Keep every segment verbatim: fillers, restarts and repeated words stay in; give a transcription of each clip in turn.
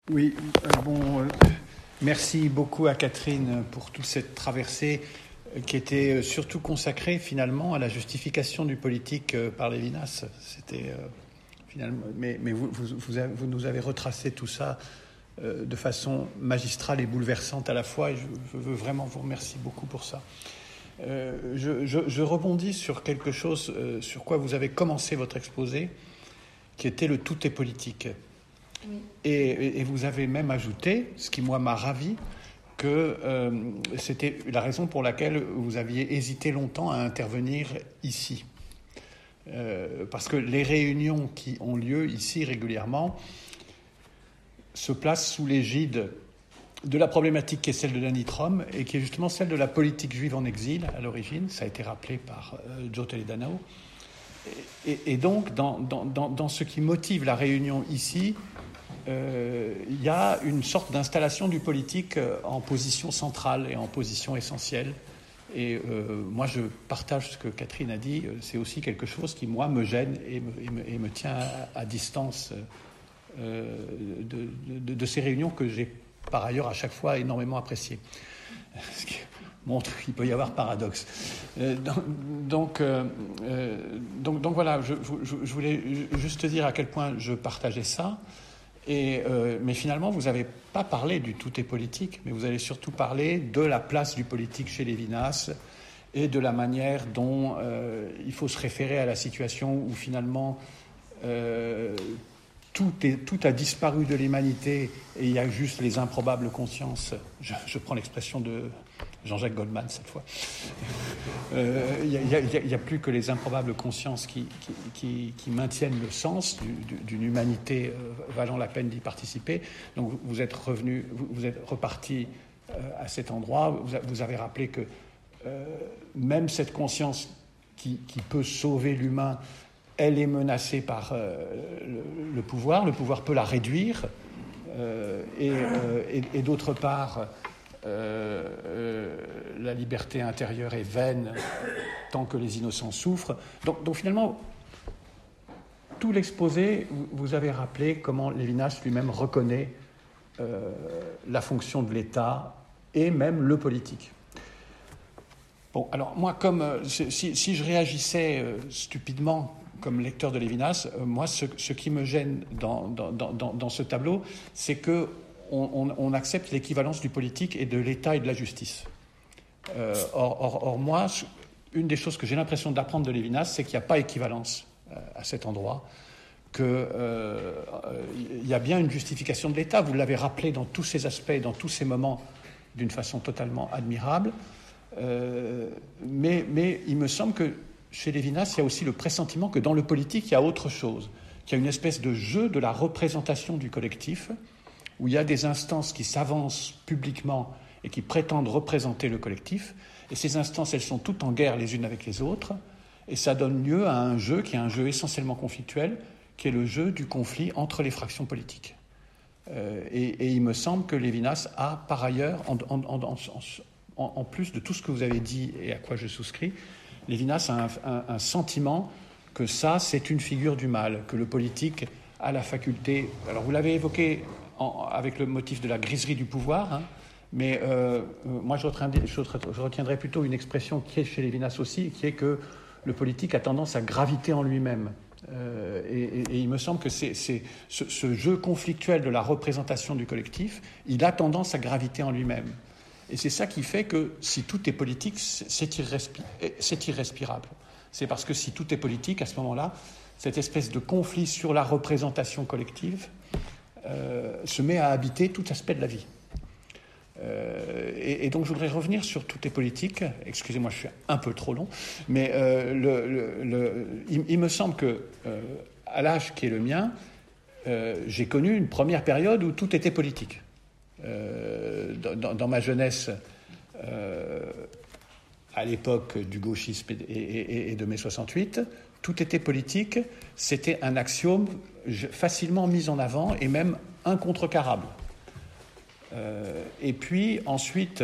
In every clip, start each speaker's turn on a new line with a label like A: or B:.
A: Oui, euh, bon, euh, merci beaucoup à Catherine pour toute cette traversée euh, qui était surtout consacrée finalement à la justification du politique euh, par Lévinas. C'était euh, finalement, mais, mais vous, vous, vous, avez, vous nous avez retracé tout ça euh, de façon magistrale et bouleversante à la fois, et je, je veux vraiment vous remercier beaucoup pour ça. Euh, je, je, je rebondis sur quelque chose euh, sur quoi vous avez commencé votre exposé, qui était le tout est politique. Oui. Et, et vous avez même ajouté, ce qui moi m'a ravi, que euh, c'était la raison pour laquelle vous aviez hésité longtemps à intervenir ici. Euh, parce que les réunions qui ont lieu ici régulièrement se placent sous l'égide de la problématique qui est celle de l'anitrom et qui est justement celle de la politique juive en exil à l'origine. Ça a été rappelé par euh, Joe Toledano. Et, et donc, dans, dans, dans, dans ce qui motive la réunion ici, il euh, y a une sorte d'installation du politique en position centrale et en position essentielle. Et euh, moi, je partage ce que Catherine a dit. C'est aussi quelque chose qui, moi, me gêne et me, et me, et me tient à, à distance euh, de, de, de ces réunions que j'ai, par ailleurs, à chaque fois énormément appréciées. Ce qui montre qu'il peut y avoir paradoxe. Euh, donc, euh, donc, donc, voilà, je, je, je voulais juste dire à quel point je partageais ça. Et, euh, mais finalement, vous n'avez pas parlé du tout est politique, mais vous allez surtout parler de la place du politique chez Lévinas et de la manière dont euh, il faut se référer à la situation où finalement euh, tout, est, tout a disparu de l'humanité et il y a juste les improbables consciences. Je, je prends l'expression de Jean-Jacques Goldman cette fois. Euh, il n'y a, a, a plus que les improbables consciences qui, qui, qui, qui maintiennent le sens du, du, d'une humanité euh, valant la peine d'y participer. Donc vous êtes revenu, vous, vous êtes reparti euh, à cet endroit. Vous, vous avez rappelé que euh, même cette conscience qui, qui peut sauver l'humain, elle est menacée par euh, le, le pouvoir. Le pouvoir peut la réduire. Euh, et, euh, et, et d'autre part, Euh, euh, la liberté intérieure est vaine tant que les innocents souffrent. Donc, donc finalement, tout l'exposé, vous avez rappelé comment Lévinas lui-même reconnaît euh, la fonction de l'État et même le politique. Bon, alors moi, comme euh, si, si je réagissais euh, stupidement comme lecteur de Lévinas, euh, moi, ce, ce qui me gêne dans, dans, dans, dans ce tableau, c'est que On, on, on accepte l'équivalence du politique et de l'État et de la justice. Euh, or, or, or, moi, une des choses que j'ai l'impression d'apprendre de Lévinas, c'est qu'il n'y a pas équivalence euh, à cet endroit, qu'il euh, y a bien une justification de l'État. Vous l'avez rappelé dans tous ces aspects, dans tous ces moments, d'une façon totalement admirable. Euh, mais, mais il me semble que chez Lévinas, il y a aussi le pressentiment que dans le politique, il y a autre chose, qu'il y a une espèce de jeu de la représentation du collectif, où il y a des instances qui s'avancent publiquement et qui prétendent représenter le collectif. Et ces instances, elles sont toutes en guerre les unes avec les autres. Et ça donne lieu à un jeu qui est un jeu essentiellement conflictuel, qui est le jeu du conflit entre les fractions politiques. Euh, et, et il me semble que Lévinas a, par ailleurs, en, en, en, en, en plus de tout ce que vous avez dit et à quoi je souscris, Lévinas a un, un, un sentiment que ça, c'est une figure du mal, que le politique a la faculté... Alors, vous l'avez évoqué... En, avec le motif de la griserie du pouvoir, hein, mais euh, moi je retiendrai, je retiendrai plutôt une expression qui est chez Lévinas aussi, qui est que le politique a tendance à graviter en lui-même. Euh, et, et, et il me semble que c'est, c'est ce, ce jeu conflictuel de la représentation du collectif, il a tendance à graviter en lui-même. Et c'est ça qui fait que si tout est politique, c'est, irrespi- c'est irrespirable. C'est parce que si tout est politique, à ce moment-là, cette espèce de conflit sur la représentation collective Euh, se met à habiter tout aspect de la vie. Euh, et, et donc je voudrais revenir sur tout est politique. Excusez-moi, je suis un peu trop long, mais euh, le, le, le, il, il me semble que euh, à l'âge qui est le mien, euh, j'ai connu une première période où tout était politique. Euh, dans, dans ma jeunesse, euh, à l'époque du gauchisme et, et, et de mai soixante-huit, tout était politique, c'était un axiome facilement mis en avant et même incontrecarrable. Euh, et puis ensuite,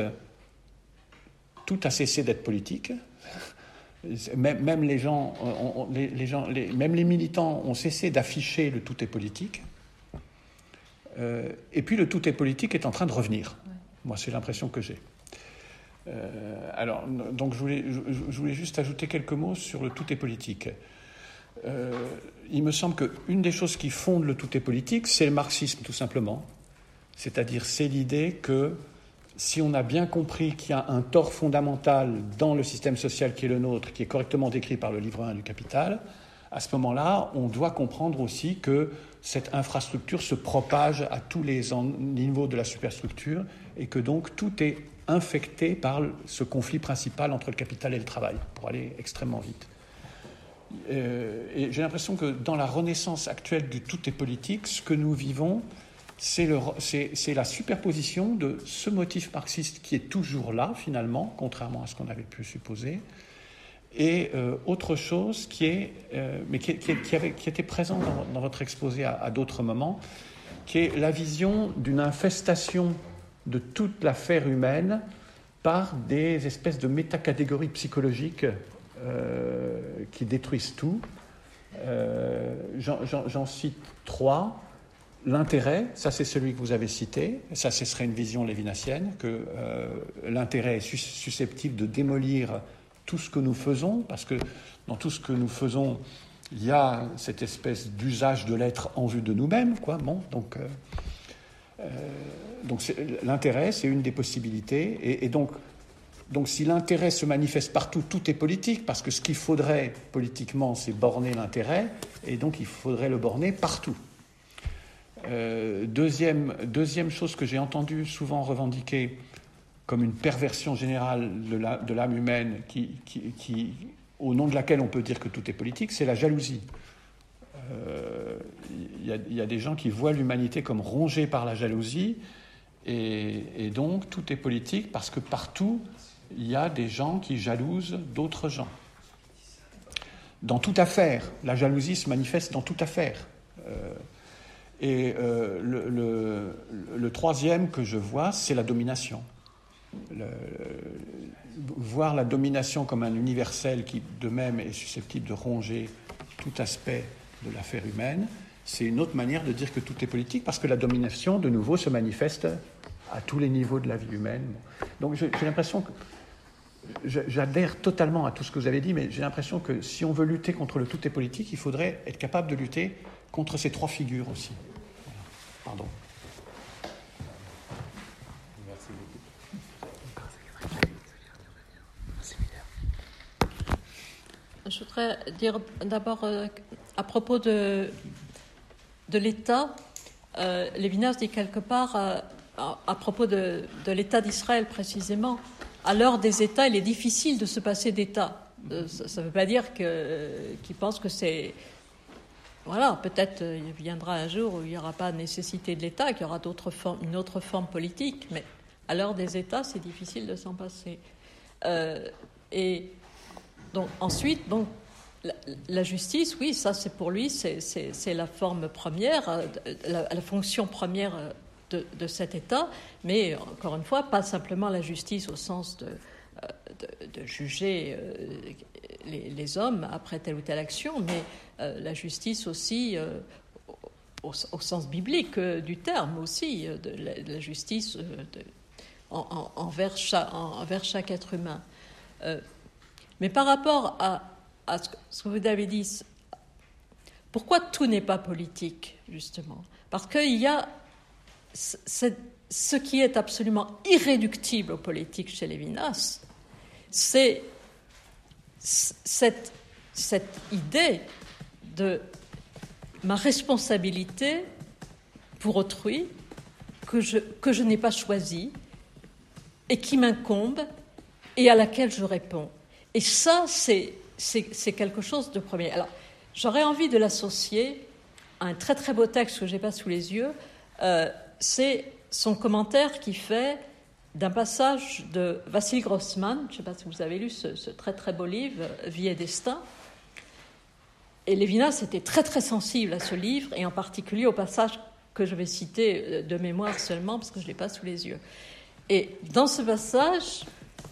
A: tout a cessé d'être politique. Même, même les gens, on, on, les, les gens les, même les militants ont cessé d'afficher le tout est politique. Euh, et puis le tout est politique est en train de revenir. Ouais. Moi, c'est l'impression que j'ai. Euh, alors, donc je voulais, je, je voulais juste ajouter quelques mots sur le tout est politique. Euh, il me semble qu'une des choses qui fondent le tout est politique, c'est le marxisme, tout simplement. C'est-à-dire, c'est l'idée que si on a bien compris qu'il y a un tort fondamental dans le système social qui est le nôtre, qui est correctement décrit par le livre un du Capital, à ce moment-là, on doit comprendre aussi que cette infrastructure se propage à tous les niveaux de la superstructure et que donc tout est infecté par ce conflit principal entre le capital et le travail, pour aller extrêmement vite. Euh, et j'ai l'impression que dans la renaissance actuelle du tout est politique, ce que nous vivons, c'est, le, c'est, c'est la superposition de ce motif marxiste qui est toujours là, finalement, contrairement à ce qu'on avait pu supposer, et euh, autre chose qui est, euh, mais qui, qui, qui, avait, qui était présent dans, dans votre exposé à, à d'autres moments, qui est la vision d'une infestation de toute l'affaire humaine par des espèces de métacatégories psychologiques euh, qui détruisent tout. Euh, j'en, j'en, j'en cite trois. L'intérêt, ça c'est celui que vous avez cité, ça ce serait une vision lévinassienne, que euh, l'intérêt est susceptible de démolir tout ce que nous faisons, parce que dans tout ce que nous faisons, il y a cette espèce d'usage de l'être en vue de nous-mêmes, quoi. Bon, donc, euh, euh, donc c'est, l'intérêt, c'est une des possibilités, et, et donc, donc si l'intérêt se manifeste partout, tout est politique, parce que ce qu'il faudrait politiquement, c'est borner l'intérêt, et donc il faudrait le borner partout. Euh, deuxième, deuxième chose que j'ai entendu souvent revendiquer comme une perversion générale de, la, de l'âme humaine qui, qui, qui, au nom de laquelle on peut dire que tout est politique, c'est la jalousie. Euh, y a, y a des gens qui voient l'humanité comme rongée par la jalousie, et, et donc tout est politique parce que partout, il y a des gens qui jalousent d'autres gens. Dans toute affaire, la jalousie se manifeste dans toute affaire. Euh, et euh, le, le, le troisième que je vois, c'est la domination. Le, voir la domination comme un universel qui, de même, est susceptible de ronger tout aspect de l'affaire humaine, c'est une autre manière de dire que tout est politique, parce que la domination, de nouveau, se manifeste à tous les niveaux de la vie humaine. Donc j'ai, j'ai l'impression que j'adhère totalement à tout ce que vous avez dit, mais j'ai l'impression que si on veut lutter contre le tout est politique, il faudrait être capable de lutter contre ces trois figures aussi. Voilà. Pardon.
B: Merci beaucoup.
C: Je voudrais dire d'abord euh, à propos de, de l'État, euh, Lévinas dit quelque part euh, à, à propos de, de l'État d'Israël précisément, à l'heure des États, il est difficile de se passer d'État. Euh, ça ne veut pas dire que, euh, qu'il pense que c'est... Voilà, peut-être euh, il viendra un jour où il n'y aura pas de nécessité de l'État, qu'il y aura d'autres formes, une autre forme politique, mais à l'heure des États, c'est difficile de s'en passer. Euh, et donc ensuite, donc, la, la justice, oui, ça c'est pour lui, c'est, c'est, c'est la forme première, la, la fonction première de, de cet État, mais encore une fois, pas simplement la justice au sens de, de, de juger les, les hommes après telle ou telle action, mais euh, la justice aussi euh, au, au sens biblique du terme aussi, de la, de la justice de, en, en, envers, chaque, envers chaque être humain. Euh, mais par rapport à, à ce que vous avez dit, pourquoi tout n'est pas politique, justement ? Parce qu'il y a c'est, ce qui est absolument irréductible aux politiques chez Lévinas, c'est cette, cette idée de ma responsabilité pour autrui que je, que je n'ai pas choisie et qui m'incombe et à laquelle je réponds. Et ça, c'est, c'est, c'est quelque chose de premier. Alors, j'aurais envie de l'associer à un très très beau texte que je n'ai pas sous les yeux. Euh, c'est son commentaire qu'il fait d'un passage de Vassili Grossman. Je ne sais pas si vous avez lu ce, ce très très beau livre, Vie et destin. Et Lévinas était très très sensible à ce livre, et en particulier au passage que je vais citer de mémoire seulement, parce que je ne l'ai pas sous les yeux. Et dans ce passage...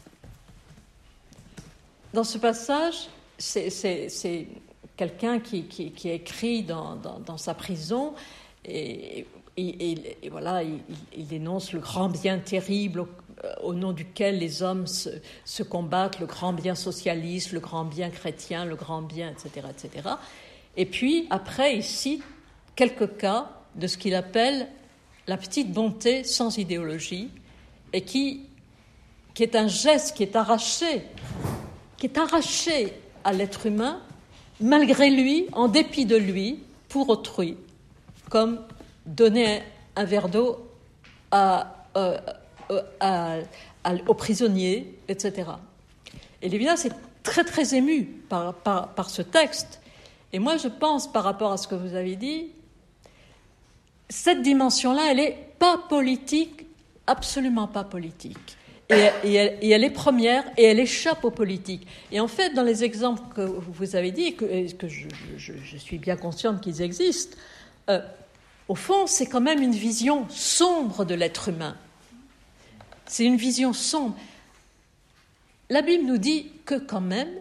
C: Dans ce passage, c'est, c'est, c'est quelqu'un qui, qui, qui écrit dans, dans, dans sa prison, et et, et, et voilà, il, il dénonce le grand bien terrible au, au nom duquel les hommes se, se combattent, le grand bien socialiste, le grand bien chrétien, le grand bien, et cetera, et cetera. Et puis, après, il cite quelques cas de ce qu'il appelle la petite bonté sans idéologie, et qui, qui est un geste qui est arraché, qui est arraché à l'être humain, malgré lui, en dépit de lui, pour autrui, comme donner un, un verre d'eau à, euh, à, à, aux prisonniers, et cetera. Et Lévinas est très très ému par, par, par ce texte. Et moi, je pense, par rapport à ce que vous avez dit, cette dimension-là, elle n'est pas politique, absolument pas politique. Et, et, elle, et elle est première, et elle échappe aux politiques. Et en fait, dans les exemples que vous avez dit, et que, et que je, je, je suis bien consciente qu'ils existent, euh, au fond, c'est quand même une vision sombre de l'être humain. C'est une vision sombre. La Bible nous dit que quand même,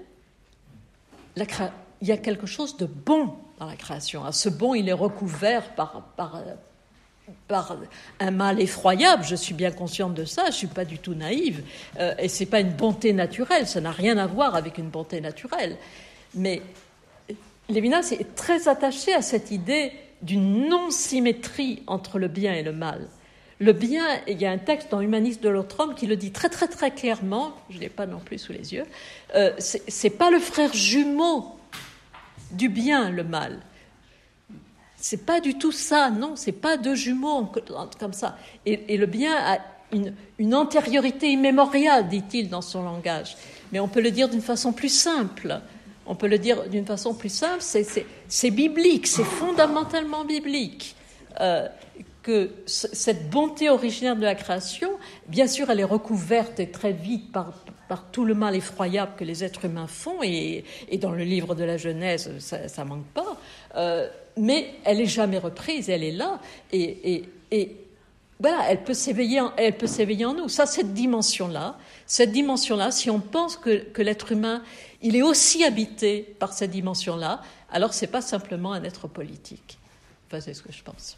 C: la créa... il y a quelque chose de bon dans la création. Ce bon, il est recouvert par, par, par un mal effroyable. Je suis bien consciente de ça, je ne suis pas du tout naïve. Euh, et ce n'est pas une bonté naturelle, ça n'a rien à voir avec une bonté naturelle. Mais Lévinas est très attaché à cette idée d'une non-symétrie entre le bien et le mal. Le bien, il y a un texte dans Humanisme de l'autre homme qui le dit très très très clairement, je ne l'ai pas non plus sous les yeux, euh, c'est, c'est pas le frère jumeau du bien, le mal. C'est pas du tout ça, non, c'est pas deux jumeaux comme ça. Et, et le bien a une, une antériorité immémoriale, dit-il dans son langage. Mais on peut le dire d'une façon plus simple. On peut le dire d'une façon plus simple, c'est, c'est, c'est biblique, c'est fondamentalement biblique. Euh, que c- cette bonté originaire de la création, bien sûr, elle est recouverte et très vite par, par tout le mal effroyable que les êtres humains font, et, et dans le livre de la Genèse, ça ne manque pas, euh, mais elle n'est jamais reprise, elle est là, et, et, et voilà, elle peut s'éveiller en, elle peut s'éveiller en nous. Ça, cette dimension-là, cette dimension-là, si on pense que, que l'être humain, il est aussi habité par cette dimension-là, alors ce n'est pas simplement un être politique. Enfin, c'est ce que je pense.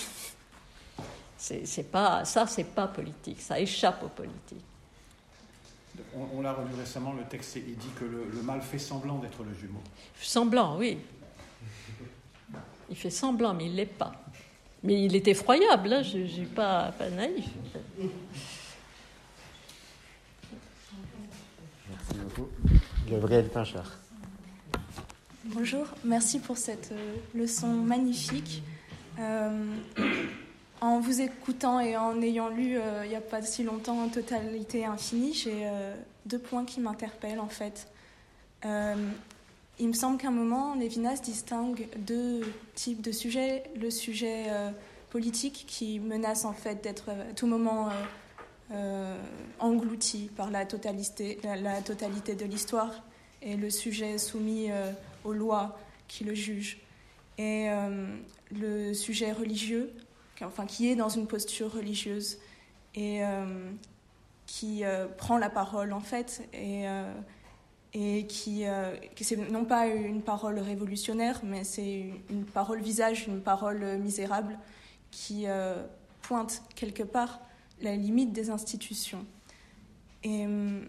C: C'est, c'est pas, ça, c'est pas politique, ça échappe aux politiques.
A: On, on l'a relu récemment, le texte, il dit que le, le mal fait semblant d'être le jumeau.
C: Semblant, oui. Il fait semblant, mais il ne l'est pas. Mais il est effroyable, hein, je ne suis pas, pas naïf.
B: Merci beaucoup. Gabrielle Pinchard.
D: Bonjour, merci pour cette euh, leçon magnifique. Euh, en vous écoutant et en ayant lu euh, il n'y a pas si longtemps Totalité infinie, j'ai euh, deux points qui m'interpellent en fait. Euh, il me semble qu'à un moment, Lévinas distingue deux types de sujets. Le sujet euh, politique qui menace en fait d'être à tout moment euh, euh, englouti par la totalité, la, la totalité de l'histoire, et le sujet soumis euh, aux lois qui le jugent. Et euh, le sujet religieux, enfin, qui est dans une posture religieuse et euh, qui euh, prend la parole en fait, et, euh, et qui, euh, qui c'est non pas une parole révolutionnaire, mais c'est une parole visage, une parole misérable qui euh, pointe quelque part la limite des institutions. Et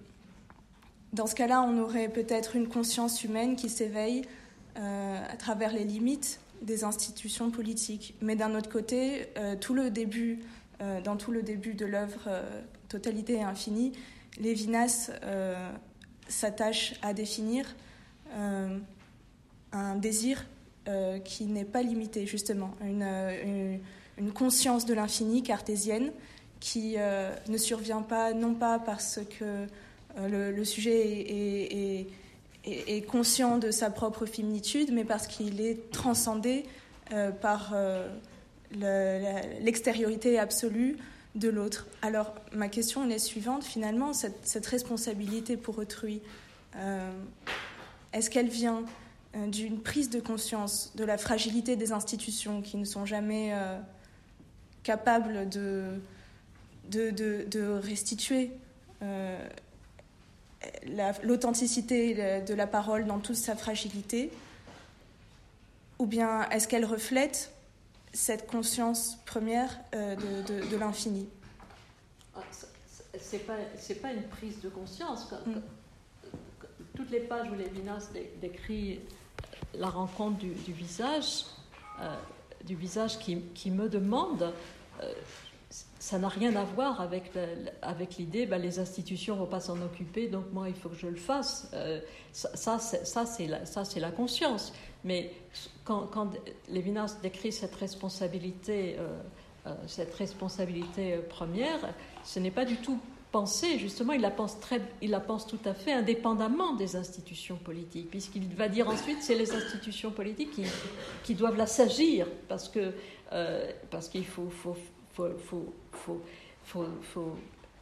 D: dans ce cas-là, on aurait peut-être une conscience humaine qui s'éveille euh, à travers les limites des institutions politiques. Mais d'un autre côté, euh, tout le début, euh, dans tout le début de l'œuvre euh, Totalité infinie, Lévinas euh, s'attache à définir euh, un désir euh, qui n'est pas limité, justement, une, une, une conscience de l'infini cartésienne qui euh, ne survient pas, non pas parce que euh, le, le sujet est, est, est, est conscient de sa propre finitude, mais parce qu'il est transcendé euh, par euh, le, la, l'extériorité absolue de l'autre. Alors, ma question est suivante, finalement, cette, cette responsabilité pour autrui, euh, est-ce qu'elle vient euh, d'une prise de conscience de la fragilité des institutions qui ne sont jamais euh, capables de, de, de, de restituer euh, la, l'authenticité de la parole dans toute sa fragilité, ou bien est-ce qu'elle reflète cette conscience première euh, de, de, de l'infini.
C: Ah, c'est pas, c'est pas une prise de conscience. Quand,
D: mm.
C: Toutes les pages où Lévinas décrit la rencontre du, du visage, euh, du visage qui, qui me demande, euh, ça n'a rien à voir avec, le, avec l'idée, ben, les institutions ne vont pas s'en occuper, donc moi il faut que je le fasse. Euh, ça, ça, c'est, ça, c'est la, ça c'est la conscience. Mais quand, quand Lévinas décrit cette responsabilité, euh, euh, cette responsabilité première, ce n'est pas du tout pensé, justement, il la pense, très, il la pense tout à fait indépendamment des institutions politiques, puisqu'il va dire ensuite que c'est les institutions politiques qui, qui doivent la s'agir, parce, que, euh, parce qu'il faut, faut, faut, faut, faut, faut, faut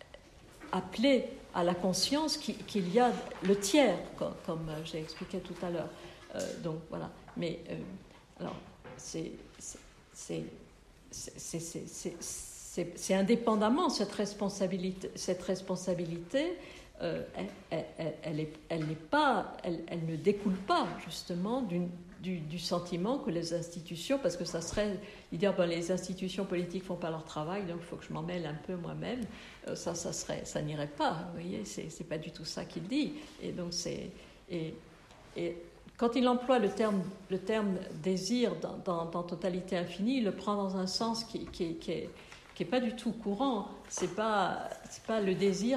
C: appeler à la conscience qu'il y a le tiers, comme, comme j'ai expliqué tout à l'heure. Euh, donc voilà. Mais euh, alors, c'est, c'est, c'est, c'est, c'est, c'est, c'est, c'est indépendamment cette responsabilité, cette responsabilité, euh, elle, elle, elle, est, elle n'est pas, elle, elle ne découle pas justement d'une, du, du sentiment que les institutions, parce que ça serait dire ben, les institutions politiques font pas leur travail, donc il faut que je m'en mêle un peu moi-même. Euh, ça, ça serait, ça n'irait pas. Vous voyez, c'est, c'est pas du tout ça qu'il dit. Et donc c'est et, et quand il emploie le terme, le terme désir dans, dans, dans Totalité Infinie, il le prend dans un sens qui, qui, qui est qui n'est pas du tout courant. C'est pas, c'est pas le désir,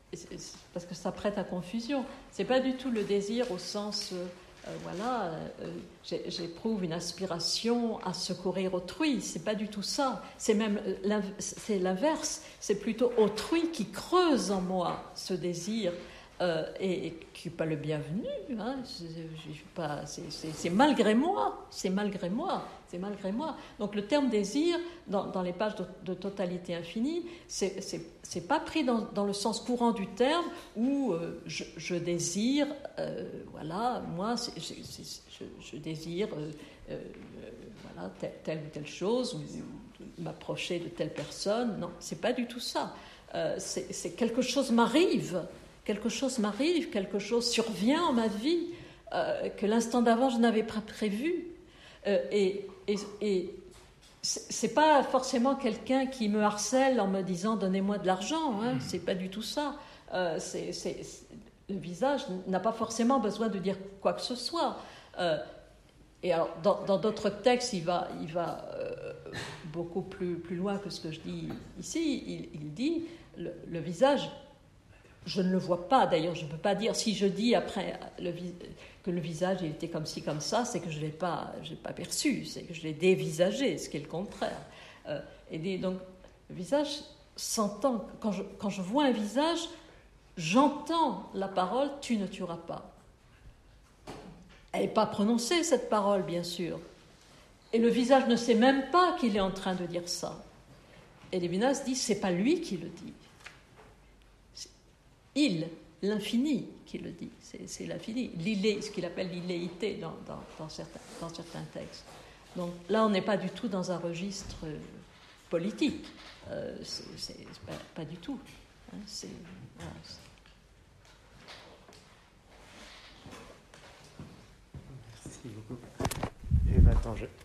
C: parce que ça prête à confusion, c'est pas du tout le désir au sens, euh, euh, voilà, euh, j'éprouve une aspiration à secourir autrui, c'est pas du tout ça, c'est même c'est l'inverse, c'est plutôt autrui qui creuse en moi ce désir, euh, et, et qui n'est pas le bienvenu, hein, c'est, pas, c'est, c'est, c'est malgré moi, c'est malgré moi, c'est malgré moi. Donc le terme désir, dans, dans les pages de, de Totalité Infinie, c'est, c'est, c'est pas pris dans, dans le sens courant du terme où euh, je, je désire, euh, voilà, moi, c'est, c'est, c'est, je, je désire, euh, euh, voilà, telle, telle ou telle chose, ou, ou m'approcher de telle personne. Non, c'est pas du tout ça. Euh, c'est, c'est quelque chose m'arrive. Quelque chose m'arrive, quelque chose survient en ma vie euh, que l'instant d'avant je n'avais pas prévu. Euh, et, et, et c'est pas forcément quelqu'un qui me harcèle en me disant donnez-moi de l'argent. Hein, c'est pas du tout ça. Euh, c'est, c'est, c'est, le visage n'a pas forcément besoin de dire quoi que ce soit. Euh, et alors dans, dans d'autres textes, il va, il va euh, beaucoup plus, plus loin que ce que je dis ici. Il, il dit le, le visage. Je ne le vois pas, d'ailleurs, je ne peux pas dire, si je dis après le, que le visage il était comme ci, comme ça, c'est que je ne l'ai pas, j'ai pas perçu, c'est que je l'ai dévisagé, ce qui est le contraire. Euh, et des, donc, le visage s'entend, quand je, quand je vois un visage, j'entends la parole « tu ne tueras pas ». Elle n'est pas prononcée, cette parole, bien sûr. Et le visage ne sait même pas qu'il est en train de dire ça. Et Lévinas dit « c'est pas lui qui le dit ». Il, l'infini, qui le dit, c'est, c'est l'infini, l'illé, ce qu'il appelle l'illéité dans, dans, dans, certains, dans certains textes. Donc là, on n'est pas du tout dans un registre politique, euh, c'est, c'est, c'est pas, pas du tout. Hein, c'est, voilà, c'est...
B: Merci beaucoup. Et maintenant, je...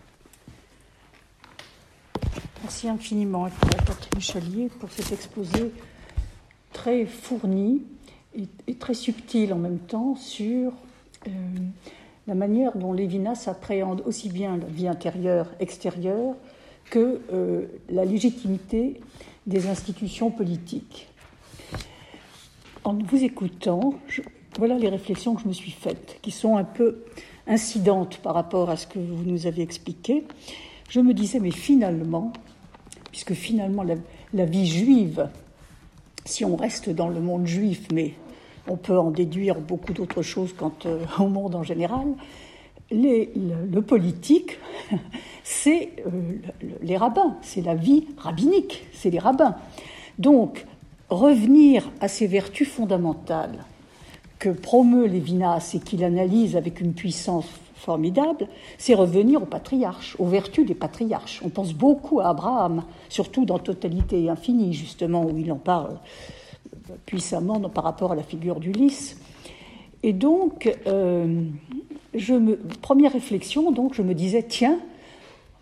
E: Merci infiniment à Catherine Chalier pour cet exposé très fourni et, et très subtil en même temps sur euh, la manière dont Lévinas appréhende aussi bien la vie intérieure, extérieure, que euh, la légitimité des institutions politiques. En vous écoutant, je, voilà les réflexions que je me suis faites, qui sont un peu incidentes par rapport à ce que vous nous avez expliqué. Je me disais, mais finalement, puisque finalement la, la vie juive, si on reste dans le monde juif, mais on peut en déduire beaucoup d'autres choses quant euh, au monde en général, les, le, le politique, c'est euh, le, les rabbins, c'est la vie rabbinique, c'est les rabbins. Donc, revenir à ces vertus fondamentales que promeut Lévinas et qu'il analyse avec une puissance formidable, c'est revenir aux patriarches, aux vertus des patriarches. On pense beaucoup à Abraham, surtout dans Totalité Infinie, justement, où il en parle puissamment par rapport à la figure d'Ulysse. Et donc, euh, je me, première réflexion, donc, je me disais, tiens,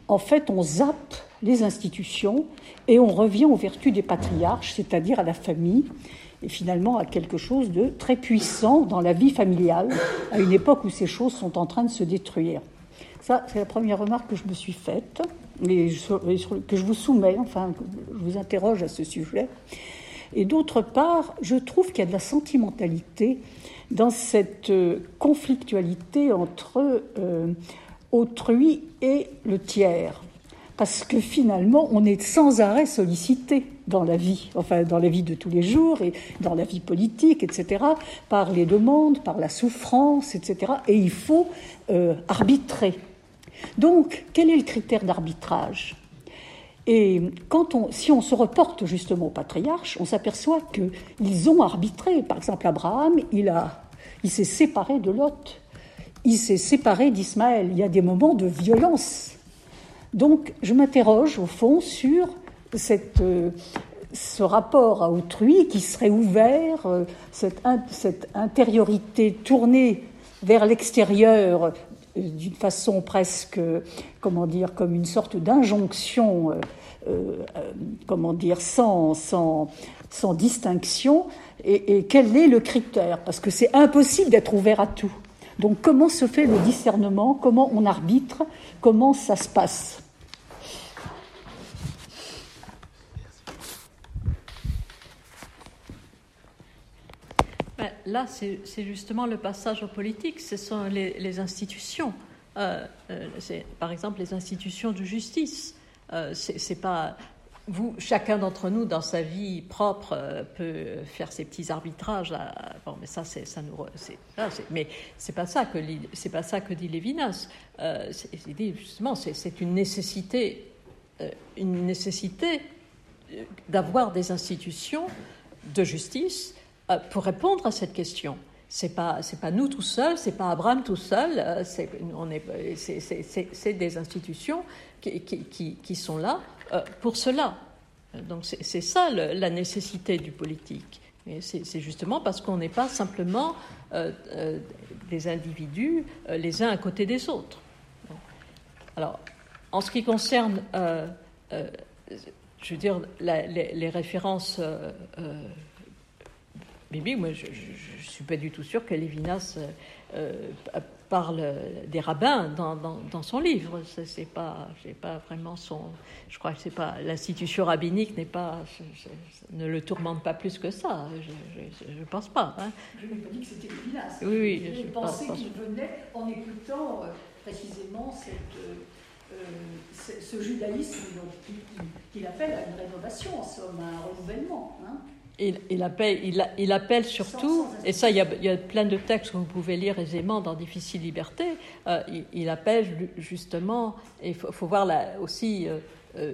E: en fait, on zappe les institutions et on revient aux vertus des patriarches, c'est-à-dire à la famille, et finalement à quelque chose de très puissant dans la vie familiale, à une époque où ces choses sont en train de se détruire. Ça, c'est la première remarque que je me suis faite, et que je vous soumets, enfin, que je vous interroge à ce sujet. Et d'autre part, je trouve qu'il y a de la sentimentalité dans cette conflictualité entre euh, autrui et le tiers. Parce que finalement, on est sans arrêt sollicité dans la vie, enfin dans la vie de tous les jours et dans la vie politique, et cetera, par les demandes, par la souffrance, et cetera. Et il faut euh, arbitrer. Donc, quel est le critère d'arbitrage ? Et quand on, si on se reporte justement aux patriarches, on s'aperçoit qu'ils ont arbitré. Par exemple, Abraham, il, a, il s'est séparé de Lot, il s'est séparé d'Ismaël. Il y a des moments de violence. Donc, je m'interroge, au fond, sur cette, euh, ce rapport à autrui qui serait ouvert, euh, cette, in, cette intériorité tournée vers l'extérieur euh, d'une façon presque, comment dire, comme une sorte d'injonction, euh, euh, comment dire, sans, sans, sans distinction. Et, et quel est le critère ? Parce que c'est impossible d'être ouvert à tout. Donc, comment se fait le discernement ? Comment on arbitre ? Comment ça se passe ?
C: Ben, là, c'est, c'est justement le passage aux politiques, ce sont les, les institutions. Euh, euh, c'est, par exemple, les institutions de justice. Euh, c'est, c'est pas... Vous, chacun d'entre nous, dans sa vie propre, euh, peut faire ses petits arbitrages. Là. Bon, mais ça, c'est, ça nous, c'est, là, c'est, mais c'est pas ça que c'est pas ça que dit Lévinas. Euh, c'est, c'est dit justement, c'est, c'est une nécessité, euh, une nécessité d'avoir des institutions de justice euh, pour répondre à cette question. C'est pas, c'est pas nous tout seuls, c'est pas Abraham tout seul. Euh, c'est, on est, c'est, c'est, c'est, c'est des institutions qui, qui, qui, qui sont là. Euh, pour cela. Donc c'est, c'est ça le, la nécessité du politique. Et c'est, c'est justement parce qu'on n'est pas simplement euh, euh, des individus euh, les uns à côté des autres. Bon. Alors, en ce qui concerne, euh, euh, je veux dire, la, les, les références euh, euh, bibliques, moi je ne suis pas du tout sûre que Lévinas euh, parle des rabbins dans, dans, dans son livre. C'est, c'est pas, c'est pas vraiment son. Je crois que c'est pas l'institution rabbinique n'est pas, je, je, ne le tourmente pas plus que ça. Je ne pense pas. Hein.
E: Je n'ai pas dit que c'était Lévinas.
C: Oui, oui.
E: Je, je pensais qu'il venait en écoutant euh, précisément cette, euh, ce, ce judaïsme qu'il, qu'il appelle à une rénovation, en somme, à un renouvellement. Hein.
C: Il, il, appelle, il, il appelle surtout, et ça, il y, a, il y a plein de textes que vous pouvez lire aisément dans Difficile Liberté, euh, il, il appelle justement, et il faut, faut voir là aussi, euh, euh,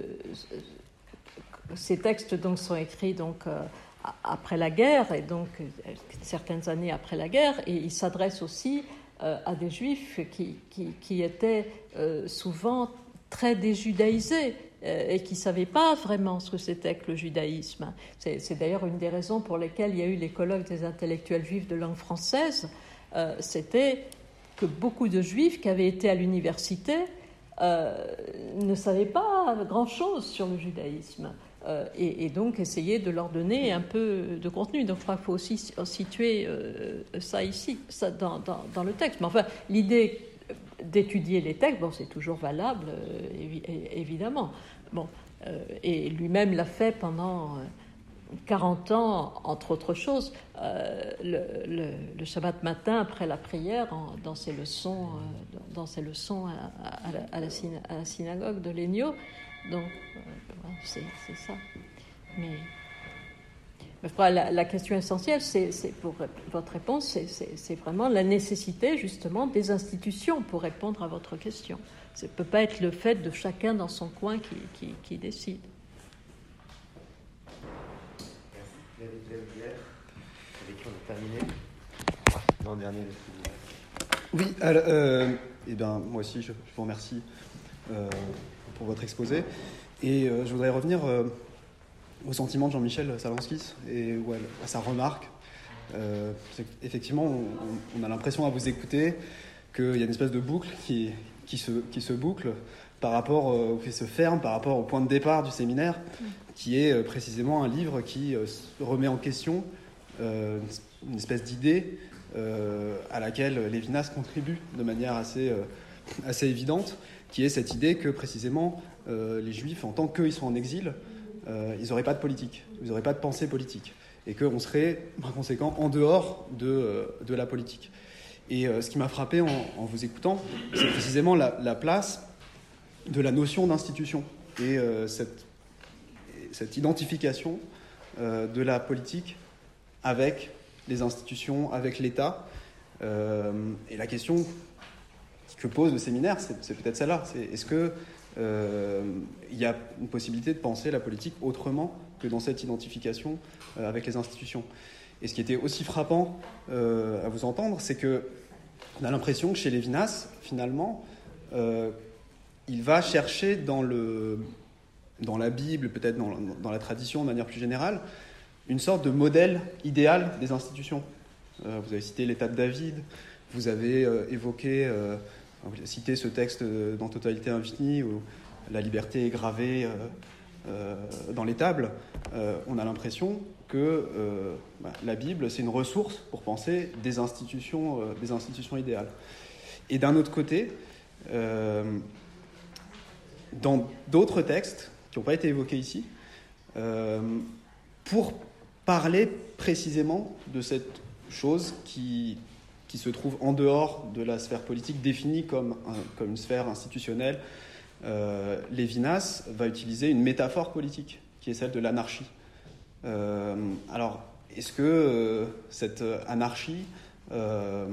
C: ces textes donc, sont écrits donc, euh, après la guerre, et donc euh, certaines années après la guerre, et il s'adresse aussi euh, à des juifs qui, qui, qui étaient euh, souvent très déjudaïsés, et qui ne savaient pas vraiment ce que c'était que le judaïsme. C'est, c'est d'ailleurs une des raisons pour lesquelles il y a eu les colloques des intellectuels juifs de langue française. Euh, c'était que beaucoup de juifs qui avaient été à l'université euh, ne savaient pas grand-chose sur le judaïsme. Euh, et, et donc essayer de leur donner un peu de contenu. Donc je crois qu'il faut aussi situer euh, ça ici, ça dans, dans, dans le texte. Mais enfin, l'idée d'étudier les textes, bon, c'est toujours valable, euh, évi- évidemment. Bon, euh, et lui-même l'a fait pendant euh, quarante ans, entre autres choses, euh, le, le, le Shabbat matin, après la prière, en, dans ses leçons, euh, dans ses leçons à, à, à, la, à, la, à la synagogue de Legno. Donc, euh, c'est, c'est ça. Mais... La, la question essentielle, c'est, c'est pour votre réponse, c'est, c'est, c'est vraiment la nécessité justement des institutions pour répondre à votre question. Ça ne peut pas être le fait de chacun dans son coin qui, qui, qui décide.
B: Merci. Avec qui on a terminé l'an dernier.
F: Oui, alors, euh, eh bien, moi aussi, je, je vous remercie euh, pour votre exposé. Et euh, je voudrais revenir... Euh, au sentiment de Jean-Michel Salanskis et ouais, à sa remarque. Euh, effectivement, on, on a l'impression à vous écouter qu'il y a une espèce de boucle qui, qui, se, qui se boucle par rapport, euh, qui se ferme par rapport au point de départ du séminaire, qui est euh, précisément un livre qui euh, remet en question euh, une espèce d'idée euh, à laquelle Lévinas contribue de manière assez, euh, assez évidente, qui est cette idée que précisément euh, les Juifs, en tant qu'ils sont en exil, euh, ils n'auraient pas de politique, ils n'auraient pas de pensée politique, et qu'on serait par conséquent en dehors de, euh, de la politique. Et euh, ce qui m'a frappé en, en vous écoutant, c'est précisément la, la place de la notion d'institution et euh, cette, cette identification euh, de la politique avec les institutions, avec l'État. Euh, et la question que pose le séminaire, c'est, c'est peut-être celle-là. C'est, est-ce qu'il euh, y a une possibilité de penser la politique autrement que dans cette identification euh, avec les institutions ? Et ce qui était aussi frappant euh, à vous entendre, c'est qu'on a l'impression que chez Lévinas, finalement, euh, il va chercher dans, le, dans la Bible, peut-être dans, dans la tradition de manière plus générale, une sorte de modèle idéal des institutions. Euh, vous avez cité l'État de David, vous avez euh, évoqué, euh, vous avez cité ce texte dans Totalité Infinie où la liberté est gravée euh, euh, dans les tables. Euh, on a l'impression que euh, bah, la Bible, c'est une ressource pour penser des institutions, euh, des institutions idéales. Et d'un autre côté, euh, dans d'autres textes qui n'ont pas été évoqués ici, euh, pour parler précisément de cette chose qui, qui se trouve en dehors de la sphère politique définie comme, un, comme une sphère institutionnelle, euh, Lévinas va utiliser une métaphore politique qui est celle de l'anarchie. Euh, alors, est-ce que euh, cette anarchie euh,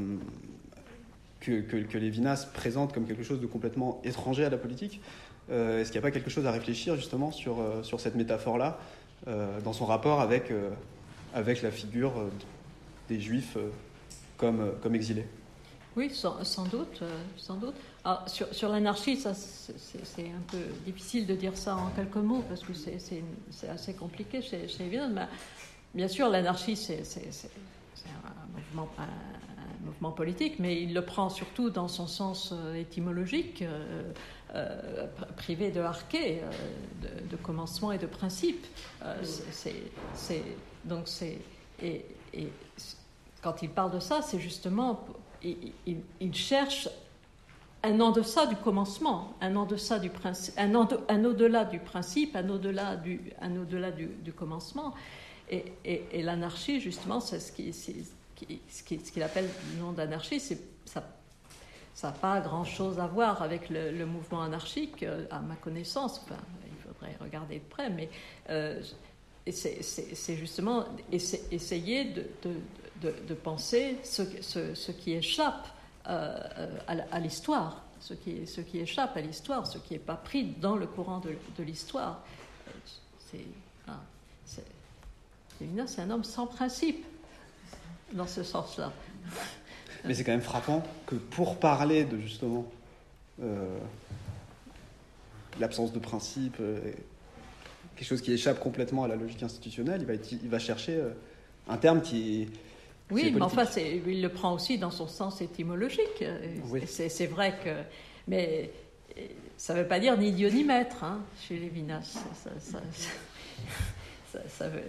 F: que, que, que Lévinas présente comme quelque chose de complètement étranger à la politique, euh, est-ce qu'il n'y a pas quelque chose à réfléchir justement sur, euh, sur cette métaphore-là euh, dans son rapport avec, euh, avec la figure euh, des Juifs euh, comme, euh, comme exilés ?
C: Oui, sans, sans doute, euh, sans doute. Alors, sur, sur l'anarchie, ça, c'est, c'est, c'est un peu difficile de dire ça en quelques mots parce que c'est, c'est, c'est assez compliqué chez, chez Lévinas. Mais bien sûr, l'anarchie, c'est, c'est, c'est, c'est un, mouvement, un, un mouvement politique, mais il le prend surtout dans son sens euh, étymologique, euh, euh, privé de arché, euh, de, de commencement et de principe. Euh, c'est, c'est, c'est, donc c'est et, et quand il parle de ça, c'est justement il, il, il cherche un en deçà du commencement, un en deçà du principe, un, en de, un au-delà du principe, un au-delà du, un au-delà du, du commencement. Et, et, et l'anarchie, justement, c'est ce, qui, c'est, ce, qui, ce qu'il appelle le nom d'anarchie, c'est, ça n'a pas grand-chose à voir avec le, le mouvement anarchique, à ma connaissance. Enfin, il faudrait regarder de près, mais euh, c'est, c'est, c'est justement essayer de, de, de, de penser ce, ce, ce qui échappe Euh, à, à l'histoire, ce qui, ce qui échappe à l'histoire, ce qui n'est pas pris dans le courant de, de l'histoire. C'est, ah, c'est, Lévinas, c'est un homme sans principe, dans ce sens-là.
F: Mais c'est quand même frappant que pour parler de, justement, euh, l'absence de principe, euh, quelque chose qui échappe complètement à la logique institutionnelle, il va, il va chercher euh, un terme qui est...
C: Oui, mais enfin, c'est, il le prend aussi dans son sens étymologique.
F: Oui.
C: C'est, c'est vrai que... Mais ça ne veut pas dire ni Dieu ni maître, hein, chez Lévinas. Ça, ça, ça, ça, ça, veut,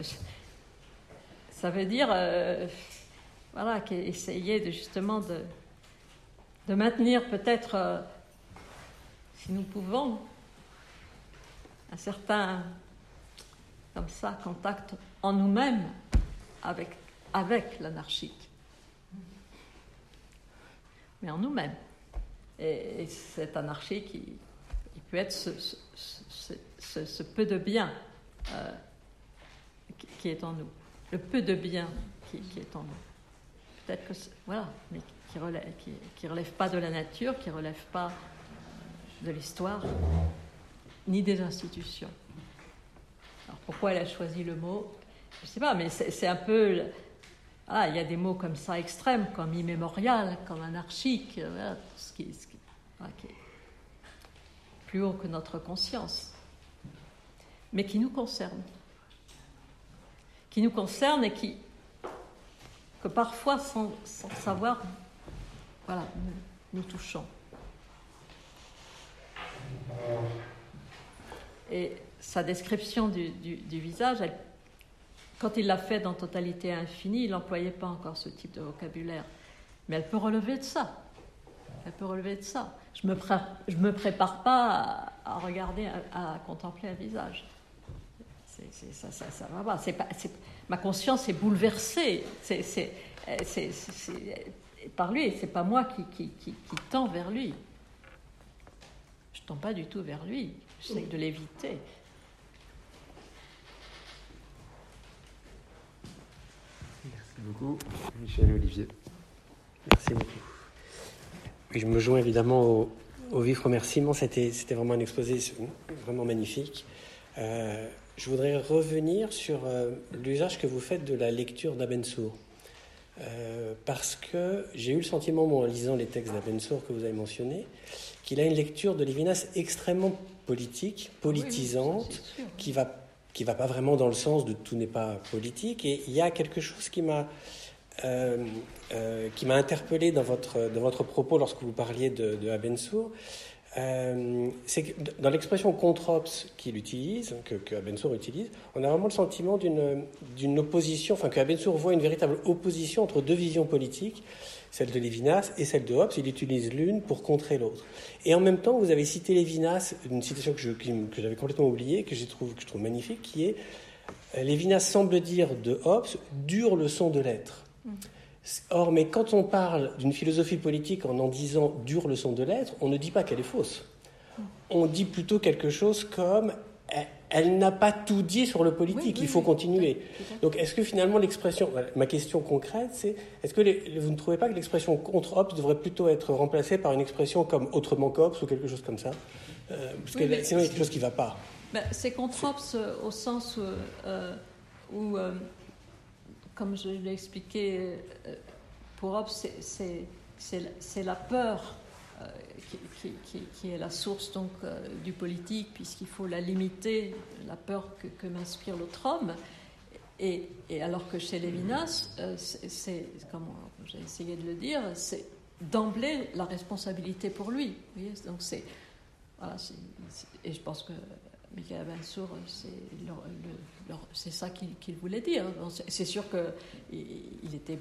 C: ça veut dire... Euh, voilà, essayer de, justement de, de maintenir peut-être, euh, si nous pouvons, un certain, comme ça, contact en nous-mêmes avec avec l'anarchique, mais en nous-mêmes. Et, et cette anarchie qui il peut être ce, ce, ce, ce, ce peu de bien euh, qui, qui est en nous, le peu de bien qui, qui est en nous. Peut-être que voilà, mais qui relève, qui, qui relève pas de la nature, qui relève pas de l'histoire, ni des institutions. Alors pourquoi elle a choisi le mot ? Je sais pas, mais c'est, c'est un peu. Ah, il y a des mots comme ça extrêmes, comme immémorial, comme anarchique, voilà, ce qui, ce qui, voilà, qui est plus haut que notre conscience, mais qui nous concerne, qui nous concerne et qui, que parfois, sans, sans savoir, voilà, nous, nous touchons. Et sa description du, du, du visage, elle, quand il l'a fait dans Totalité infinie, il n'employait pas encore ce type de vocabulaire. Mais elle peut relever de ça. Elle peut relever de ça. Je ne me, pré- je me prépare pas à, à regarder, à, à contempler un visage. C'est, c'est, ça, ça, ça va pas. C'est pas, c'est, ma conscience est bouleversée. C'est, c'est, c'est, c'est, c'est, par lui, et c'est pas moi qui, qui, qui, qui tend vers lui. Je ne tends pas du tout vers lui. J'essaie de l'éviter.
B: Merci beaucoup, Michel et Olivier. Merci beaucoup. Oui, je me joins évidemment au, au vif remerciement. C'était, c'était vraiment un exposé vraiment magnifique. Euh, je voudrais revenir sur euh, l'usage que vous faites de la lecture d'Abn Sur. Euh, parce que j'ai eu le sentiment, moi, en lisant les textes d'Abn Sur que vous avez mentionnés, qu'il a une lecture de Lévinas extrêmement politique, politisante, oui, oui, sûr, qui va qui va pas vraiment dans le sens de tout n'est pas politique. Et il y a quelque chose qui m'a euh, euh, qui m'a interpellé dans votre dans votre propos lorsque vous parliez de, de Abn Sur. Euh, c'est que dans l'expression contre-ops qu'il utilise, que, que Abn Sur utilise, on a vraiment le sentiment d'une, d'une opposition, enfin que Abn Sur voit une véritable opposition entre deux visions politiques, celle de Lévinas et celle de Hobbes. Il utilise l'une pour contrer l'autre. Et en même temps, vous avez cité Lévinas, une citation que, je, que j'avais complètement oubliée, que, j'ai trouvé, que je trouve magnifique, qui est euh, Lévinas semble dire de Hobbes « dure leçon de l'être mmh. ». Or, mais quand on parle d'une philosophie politique en en disant « dure leçon de l'être », on ne dit pas qu'elle est fausse. On dit plutôt quelque chose comme « elle n'a pas tout dit sur le politique, oui, oui, il faut oui, continuer oui. ». Donc, est-ce que finalement l'expression... Voilà, ma question concrète, c'est est-ce que les, vous ne trouvez pas que l'expression « contre Hobbes » devrait plutôt être remplacée par une expression comme « autrement qu'Hobbes » ou quelque chose comme ça euh, Parce oui, que sinon, il y a quelque chose qui ne va pas.
C: Ben, c'est contre Hobbes euh, au sens où... Euh, où euh, comme je l'ai expliqué, pour Hobbes, c'est, c'est, c'est, c'est la peur euh, qui, qui, qui, qui est la source donc, euh, du politique, puisqu'il faut la limiter, la peur que, que m'inspire l'autre homme. Et, et alors que chez Lévinas, euh, c'est, c'est, comme j'ai essayé de le dire, c'est d'emblée la responsabilité pour lui. Vous voyez, donc c'est, voilà, c'est, c'est, et je pense que Michael Abn Sur, c'est, le, le, le, c'est ça qu'il, qu'il voulait dire. C'est, c'est sûr qu'il il était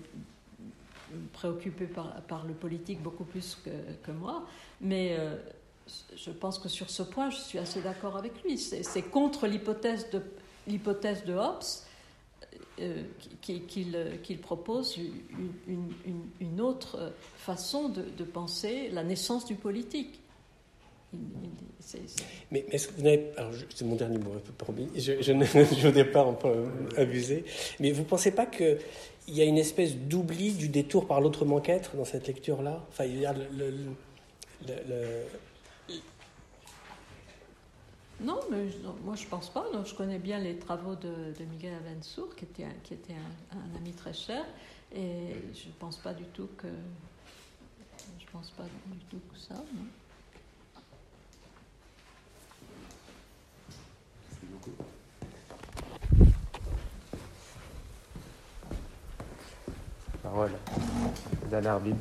C: préoccupé par, par le politique beaucoup plus que, que moi, mais euh, je pense que sur ce point, je suis assez d'accord avec lui. C'est, c'est contre l'hypothèse de, l'hypothèse de Hobbes euh, qu'il, qu'il, qu'il propose une, une, une, une autre façon de, de penser la naissance du politique.
B: C'est, c'est... Mais est-ce que vous n'avez... Alors, je, c'est mon dernier mot, un peu promis. Je, je ne je n'ai pas un peu abusé. Mais vous ne pensez pas qu'il y a une espèce d'oubli du détour par l'autrement qu'être dans cette lecture-là ? Enfin, il y a le... le, le, le...
C: Non, mais je, non, moi je ne pense pas. Donc, je connais bien les travaux de, de Miguel Abn Sur, qui était, un, qui était un, un ami très cher. Et je ne pense pas du tout que... Je ne pense pas du tout que ça, non.
B: Parole d'Alain Arbib.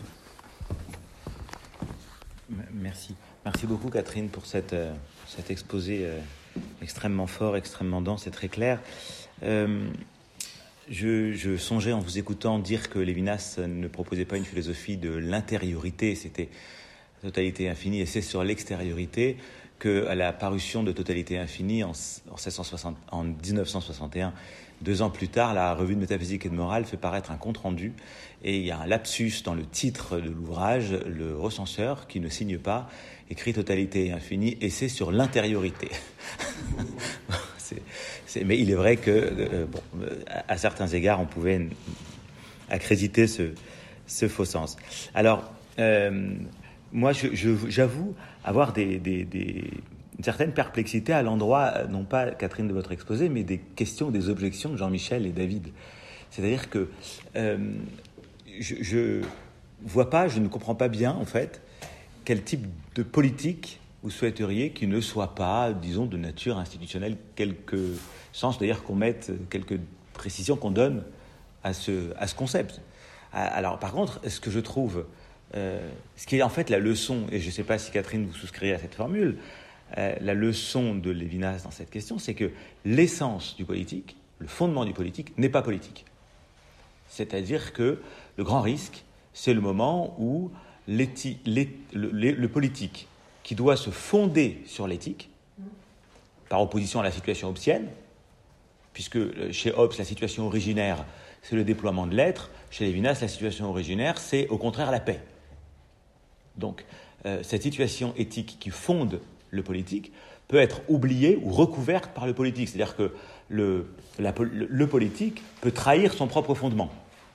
G: Merci. Merci beaucoup, Catherine, pour cette, euh, cet exposé euh, extrêmement fort, extrêmement dense et très clair. Euh, je, je songeais, en vous écoutant, dire que Lévinas ne proposait pas une philosophie de l'intériorité, c'était Totalité infinie, et c'est sur l'extériorité qu'à la parution de Totalité infinie en, en, seize cent soixante, en dix-neuf cent soixante et un, deux ans plus tard, la revue de métaphysique et de morale fait paraître un compte-rendu, et il y a un lapsus dans le titre de l'ouvrage, le recenseur, qui ne signe pas, écrit Totalité infinie, et c'est sur l'intériorité. c'est, c'est, mais il est vrai que, euh, bon, à, à certains égards, on pouvait accréditer ce, ce faux sens. Alors, euh, moi, je, je, j'avoue avoir des, des, des, une certaine perplexité à l'endroit, non pas, Catherine, de votre exposé, mais des questions, des objections de Jean-Michel et David. C'est-à-dire que euh, je ne vois pas, je ne comprends pas bien, en fait, quel type de politique vous souhaiteriez qui ne soit pas, disons, de nature institutionnelle, quelques sens, c'est-à-dire qu'on mette quelques précisions, qu'on donne à ce, à ce concept. Alors, par contre, ce que je trouve... Euh, ce qui est en fait la leçon, et je ne sais pas si Catherine vous souscrivez à cette formule, euh, la leçon de Lévinas dans cette question, c'est que l'essence du politique, le fondement du politique, n'est pas politique. C'est-à-dire que le grand risque, c'est le moment où l'éthi- l'é- le, le, le politique, qui doit se fonder sur l'éthique, par opposition à la situation hobbesienne, puisque chez Hobbes, la situation originaire, c'est le déploiement de l'être, chez Lévinas, la situation originaire, c'est au contraire la paix. Donc, euh, cette situation éthique qui fonde le politique peut être oubliée ou recouverte par le politique. C'est-à-dire que le, la, le, le politique peut trahir son propre fondement,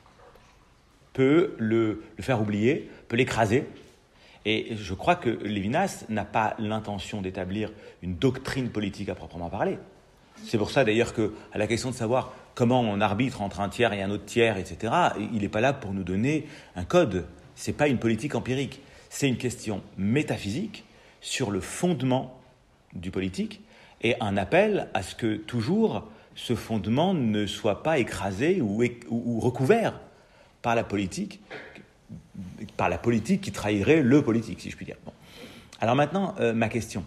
G: peut le, le faire oublier, peut l'écraser. Et je crois que Lévinas n'a pas l'intention d'établir une doctrine politique à proprement parler. C'est pour ça d'ailleurs qu'à la question de savoir comment on arbitre entre un tiers et un autre tiers, et cetera, il n'est pas là pour nous donner un code. Ce n'est pas une politique empirique. C'est une question métaphysique sur le fondement du politique et un appel à ce que toujours ce fondement ne soit pas écrasé ou, ou, ou recouvert par la politique, par la politique qui trahirait le politique, si je puis dire. Bon. Alors maintenant, euh, ma question.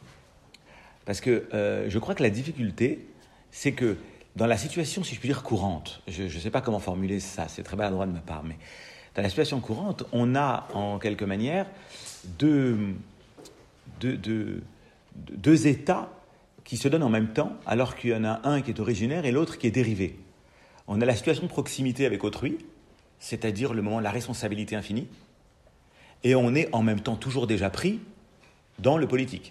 G: Parce que euh, je crois que la difficulté, c'est que dans la situation, si je puis dire, courante, je ne sais pas comment formuler ça, c'est très maladroit de ma part, mais dans la situation courante, on a en quelque manière deux, deux, deux, deux états qui se donnent en même temps, alors qu'il y en a un qui est originaire et l'autre qui est dérivé. On a la situation de proximité avec autrui, c'est-à-dire le moment de la responsabilité infinie, et on est en même temps toujours déjà pris dans le politique.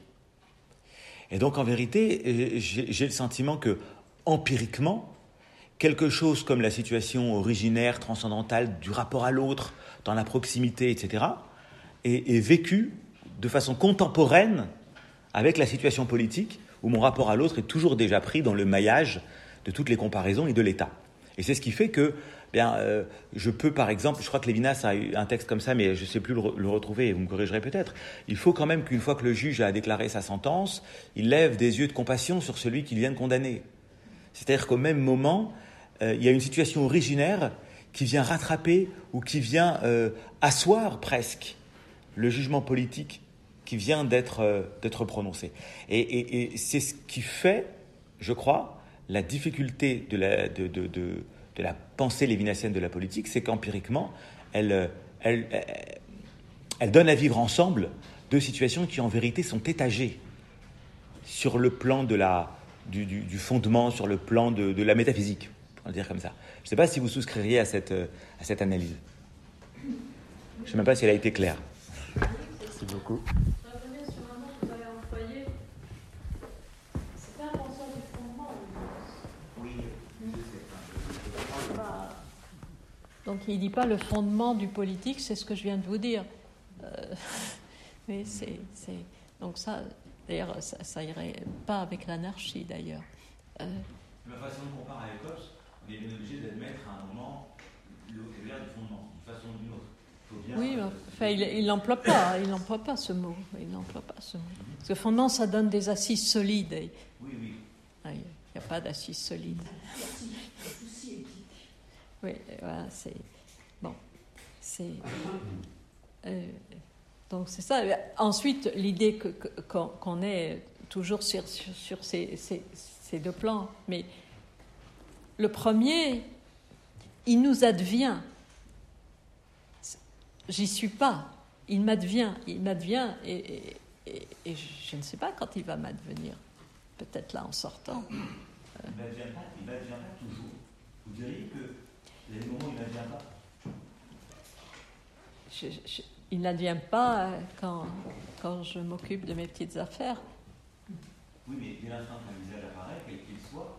G: Et donc, en vérité, j'ai, j'ai le sentiment que, empiriquement, quelque chose comme la situation originaire, transcendantale, du rapport à l'autre, dans la proximité, et cetera, est, est vécu de façon contemporaine avec la situation politique, où mon rapport à l'autre est toujours déjà pris dans le maillage de toutes les comparaisons et de l'État. Et c'est ce qui fait que, bien, euh, je peux, par exemple, je crois que Lévinas a eu un texte comme ça, mais je ne sais plus le, re- le retrouver, et vous me corrigerez peut-être. Il faut quand même qu'une fois que le juge a déclaré sa sentence, il lève des yeux de compassion sur celui qu'il vient de condamner. C'est-à-dire qu'au même moment, euh, il y a une situation originaire qui vient rattraper ou qui vient euh, asseoir presque le jugement politique qui vient d'être, euh, d'être prononcé. Et, et, et c'est ce qui fait, je crois, la difficulté de la, de, de, de, de la pensée lévinassienne de la politique, c'est qu'empiriquement, elle, elle, elle, elle donne à vivre ensemble deux situations qui, en vérité, sont étagées sur le plan de la, du, du, du fondement, sur le plan de, de la métaphysique, pour le dire comme ça. Je ne sais pas si vous souscririez à cette, à cette analyse. Je ne sais même pas si elle a été claire.
F: Merci beaucoup.
C: Donc il ne dit pas le fondement du politique, c'est ce que je viens de vous dire. Euh, mais c'est, c'est... Donc ça, d'ailleurs, ça n'irait pas avec l'anarchie, d'ailleurs. Euh...
G: De la façon qu'on compare avec Hobbes, on est bien obligé d'admettre à un moment le vocabulaire du fondement, d'une façon ou d'une autre. Faut bien
C: oui, mais enfin, il n'emploie pas, il n'emploie pas ce mot. Il n'emploie pas ce mot. Parce que fondement, ça donne des assises solides. Et...
G: Oui, oui.
C: Il n'y a pas d'assises solides. Oui, voilà, c'est... Bon, c'est... Euh, donc, c'est ça. Ensuite, l'idée que, que, qu'on, qu'on est toujours sur, sur, sur ces, ces, ces deux plans. Mais le premier, il nous advient. J'y suis pas. Il m'advient. Il m'advient et, et, et, et je ne sais pas quand il va m'advenir. Peut-être là, en sortant.
G: Il n'advient pas, il n'advient pas toujours. Vous diriez que il y a des moments où il n'advient pas.
C: Je, je, il n'advient pas quand, quand je m'occupe de mes petites affaires.
G: Oui, mais dès l'instant qu'un visage apparaît, quel qu'il soit,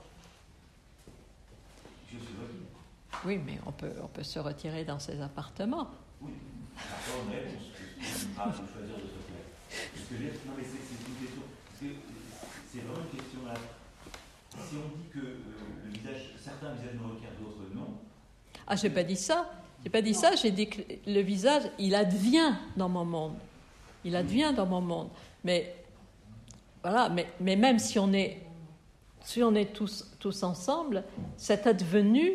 G: je suis retenu.
C: Oui, mais on peut, on peut se retirer dans ses appartements.
G: Oui, c'est pas une réponse. Je ne pas de choisir de se faire. Parce que, non, mais c'est, c'est une question. Parce que c'est vraiment une question là. Si on dit que euh, le visage, certains visages me requièrent, d'autres non.
C: Ah, j'ai pas dit ça. J'ai pas dit ça. J'ai dit que le visage, il advient dans mon monde. Il advient dans mon monde. Mais voilà. Mais, mais même si on est, si on est tous, tous ensemble, cet advenu,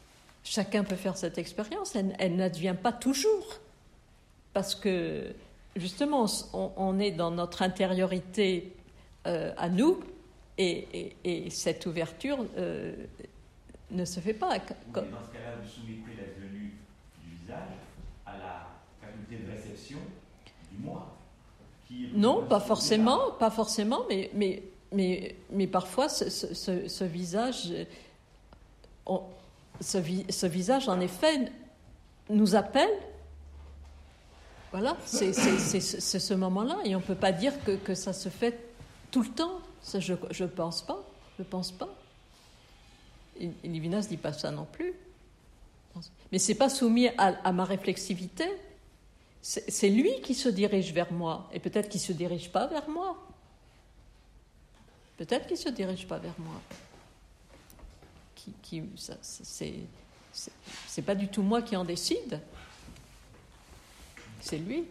C: chacun peut faire cette expérience. Elle, elle n'advient pas toujours, parce que justement, on, on est dans notre intériorité euh, à nous, et, et, et cette ouverture euh, ne se fait pas.
G: Comme... Dans ce cas-là, vous soumettez la venue du visage à la faculté de réception du moi. Qui
C: non, pas forcément, pas forcément, mais, mais, mais, mais parfois ce, ce, ce visage, on, ce, ce visage, en effet, nous appelle. Voilà, c'est, c'est, c'est, c'est ce moment-là, et on ne peut pas dire que, que ça se fait tout le temps. Ça, je ne pense pas, je pense pas. Et, et Lévinas ne dit pas ça non plus. Mais ce n'est pas soumis à, à ma réflexivité. C'est, c'est lui qui se dirige vers moi, et peut-être qu'il ne se dirige pas vers moi. Peut-être qu'il ne se dirige pas vers moi. Qui, qui, ça, c'est, c'est, c'est pas du tout moi qui en décide. C'est lui.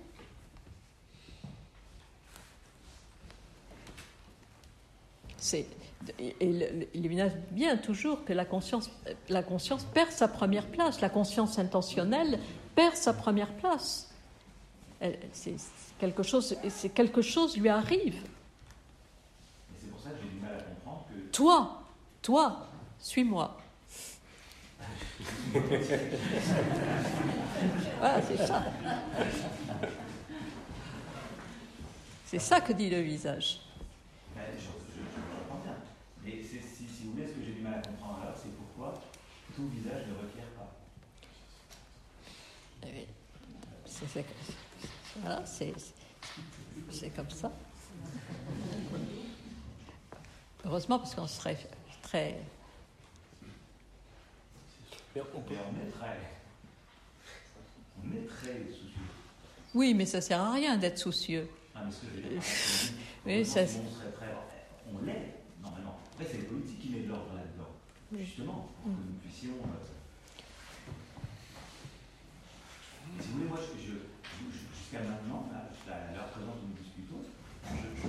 C: C'est, et Lévinas dit bien toujours que la conscience, la conscience perd sa première place. La conscience intentionnelle perd sa première place. Elle, c'est, quelque chose, c'est quelque chose lui arrive.
G: Et c'est pour ça que j'ai du mal à comprendre que...
C: Toi, toi, suis-moi. Voilà, c'est ça. C'est ça que dit le visage.
G: Ben, je, je, je comprends bien. Mais c'est, si, si vous voulez, ce que j'ai du mal à comprendre alors, c'est pourquoi tout visage ne requiert pas.
C: Oui. C'est, c'est, voilà, c'est, c'est comme ça. Heureusement, parce qu'on serait très...
G: Mais on, peut, on est très... On est très soucieux.
C: Oui, mais ça ne sert à rien d'être soucieux.
G: Ah, mais ce que je veux dire,
C: oui, ça...
G: on, serait très, on l'est, normalement. Après, c'est le politique qui met de l'ordre là-dedans. Justement, pour que nous puissions... Euh... Si vous voulez, moi, je, je, jusqu'à maintenant, là, à l'heure présente où nous discutons, je, je,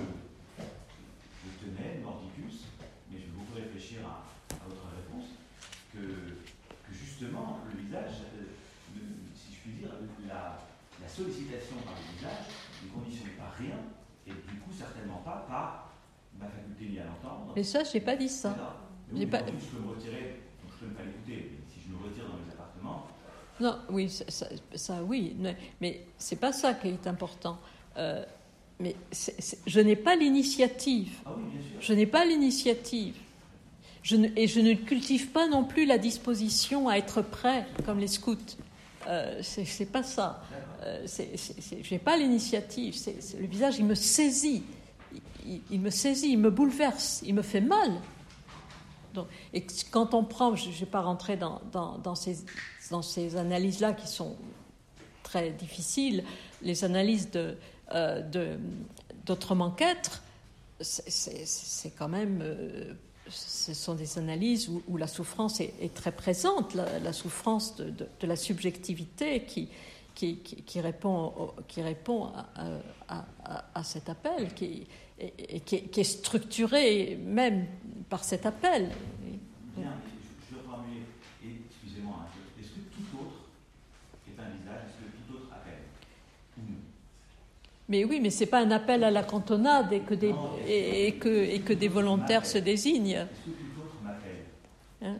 G: je tenais, mordicus, mais je vais beaucoup réfléchir à, à votre réponse, que, que justement, le visage, euh, le, si je puis dire, la, la sollicitation par le visage n'est conditionnée par rien, et du coup, certainement pas par ma faculté liée à l'entendre.
C: Mais ça, je n'ai pas dit ça.
G: Mais
C: j'ai
G: oui,
C: pas...
G: Je peux me retirer, donc je peux ne pas l'écouter, mais si je me retire dans mes appartements...
C: Non, oui, ça, ça, ça oui, mais, mais c'est pas ça qui est important. Euh, mais c'est, c'est, je n'ai pas l'initiative.
G: Ah oui, bien sûr.
C: Je n'ai pas l'initiative. Je ne, et je ne cultive pas non plus la disposition à être prêt, comme les scouts. Euh, c'est, c'est pas ça. Euh, c'est, c'est, c'est, je n'ai pas l'initiative. C'est, c'est, le visage, il me saisit. Il, il, il me saisit, il me bouleverse, il me fait mal. Donc, et quand on prend, je ne vais pas rentrer dans, dans, dans, ces, dans ces analyses-là qui sont très difficiles, les analyses de, euh, de, d'autrement qu'être, c'est, c'est, c'est quand même, euh, ce sont des analyses où, où la souffrance est, est très présente, la, la souffrance de, de, de la subjectivité qui, qui, qui, qui répond, au, qui répond à, à, à, à cet appel, qui Et, et qui, est, qui est structuré même par cet appel.
G: Bien, je, je dois formuler, et excusez-moi, est-ce que tout autre est un visage, est-ce que tout autre appelle ou non?
C: Mais oui, mais ce n'est pas un appel à la cantonade et que des, non, et, et que, et que des volontaires se désignent.
G: Est-ce que tout autre m'appelle
C: hein?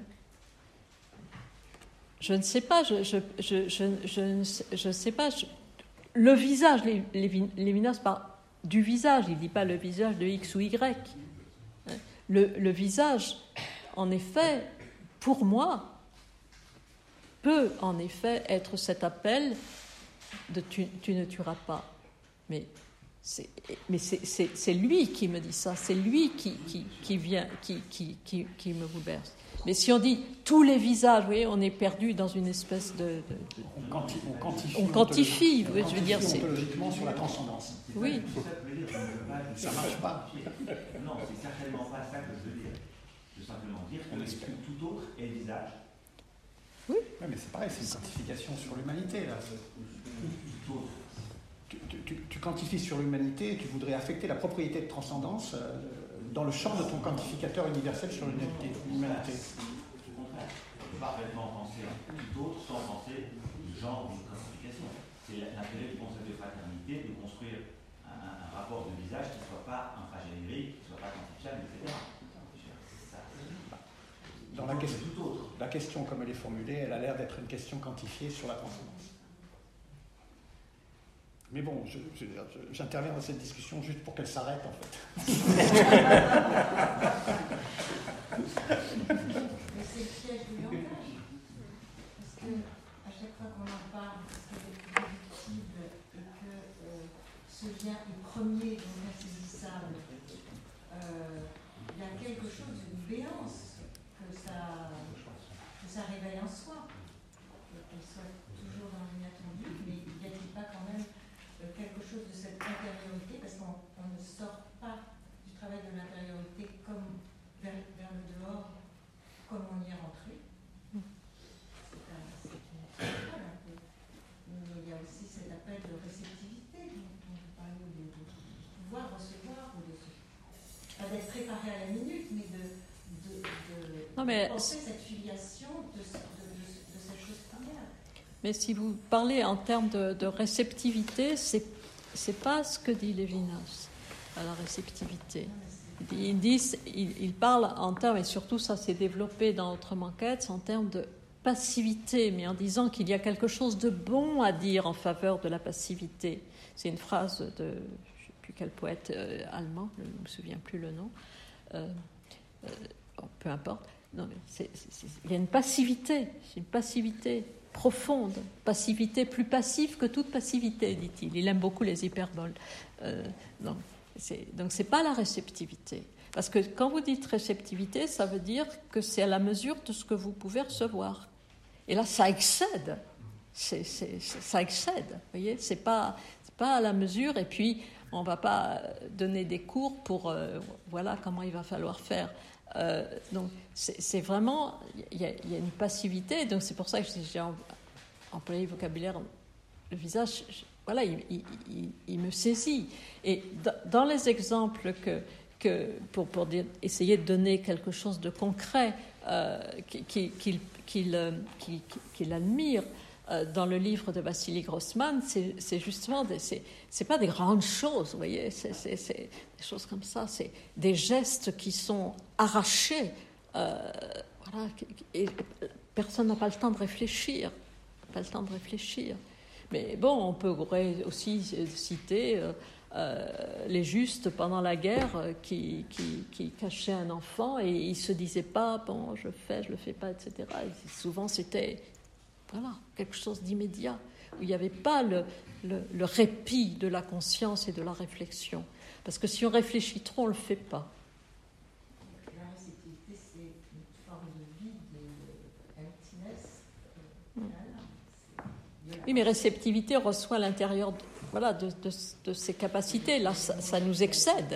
C: Je ne sais pas, je, je, je, je, je, je ne sais pas. Je, le visage, Lévinas parle du visage, il ne dit pas le visage de X ou Y. Le, le visage, en effet, pour moi, peut en effet être cet appel de tu, tu ne tueras pas. Mais c'est, mais c'est, c'est, c'est lui qui me dit ça, c'est lui qui, qui, qui vient, qui, qui, qui, qui me bouleverse. Mais si on dit tous les visages, vous voyez, on est perdu dans une espèce de... de, de
A: on, quanti, on quantifie.
C: On quantifie, oui, je veux dire...
A: C'est ontologiquement sur la transcendance.
C: Oui.
A: Ça ne marche pas.
G: Non, c'est certainement pas ça que je veux dire. Je veux simplement dire que est-ce que tout autre est visage?
C: Oui.
A: Oui, mais c'est pareil, c'est une quantification sur l'humanité, là.
G: Tout autre.
A: Tu, tu, tu, tu quantifies sur l'humanité et tu voudrais affecter la propriété de transcendance euh, dans le champ de ton quantificateur universel sur l'humanité.
G: Au contraire, on peut parfaitement penser à tout autre sans penser du genre de quantification. C'est l'intérêt du concept de fraternité de construire un, un, un rapport de visage qui ne soit pas infragénérique, qui ne soit pas quantifiable, et cetera.
A: Dans la question, la question, comme elle est formulée, elle a l'air d'être une question quantifiée sur la transcendance. Mais bon, je, je, je, j'interviens dans cette discussion juste pour qu'elle s'arrête, en fait.
H: Mais c'est le piège du langage. Parce que à chaque fois qu'on en parle, parce que c'est réductible et que euh, ce lien est premier, donc insaisissable, euh, il y a quelque chose d'une béance que ça, que ça réveille en soi. Qu'elle soit toujours dans l'inattendu, mais y a-t-il pas quand même quelque chose de cette intériorité, parce qu'on on ne sort pas du travail de l'intériorité comme vers, vers le dehors, comme on y est rentré. C'est un, c'est une spirale un peu. Mais il y a aussi cet appel de réceptivité dont on parlait, de, de pouvoir recevoir, ou de, pas d'être préparé à la minute, mais de, de, de,
C: non, mais
H: de penser cette filiation de, de, de, de cette chose première.
C: Mais si vous parlez en termes de, de réceptivité, c'est c'est pas ce que dit Lévinas à la réceptivité. Il, dit, il, il parle en termes, et surtout ça s'est développé dans Autrement qu'être, en termes de passivité, mais en disant qu'il y a quelque chose de bon à dire en faveur de la passivité. C'est une phrase de, je ne sais plus quel poète euh, allemand, je ne me souviens plus le nom, euh, euh, peu importe. Non, mais c'est, c'est, c'est, il y a une passivité, c'est une passivité profonde, passivité plus passive que toute passivité, dit-il. Il aime beaucoup les hyperboles. Euh, donc, c'est, donc, c'est pas la réceptivité. Parce que quand vous dites réceptivité, ça veut dire que c'est à la mesure de ce que vous pouvez recevoir. Et là, ça excède. C'est, c'est, c'est, ça excède. Vous voyez, c'est pas, c'est pas à la mesure. Et puis, on ne va pas donner des cours pour euh, voilà comment il va falloir faire. Euh, donc c'est, c'est vraiment il y, y a une passivité, donc c'est pour ça que j'ai employé le vocabulaire le visage, je, voilà il, il, il, il me saisit, et dans, dans les exemples que, que pour, pour dire, essayer de donner quelque chose de concret euh, qu'il, qu'il, qu'il, qu'il, qu'il, qu'il admire euh, dans le livre de Vassili Grossman, c'est, c'est justement des, c'est, c'est pas des grandes choses, vous voyez, c'est, c'est, c'est des choses comme ça, c'est des gestes qui sont arrachés, euh, voilà, et personne n'a pas le temps de réfléchir, pas le temps de réfléchir. Mais bon, on peut aussi citer euh, euh, les justes pendant la guerre euh, qui, qui, qui cachaient un enfant et ils se disaient pas bon, je fais, je le fais pas, et cetera. Et souvent c'était voilà, quelque chose d'immédiat, où il n'y avait pas le, le, le répit de la conscience et de la réflexion. Parce que si on réfléchit trop, on ne le fait pas.
H: La réceptivité, c'est une forme de vide, de emptiness. Mm.
C: Oui, mais réceptivité reçoit à l'intérieur de, voilà, de, de, de ses capacités. Là, ça, ça nous excède.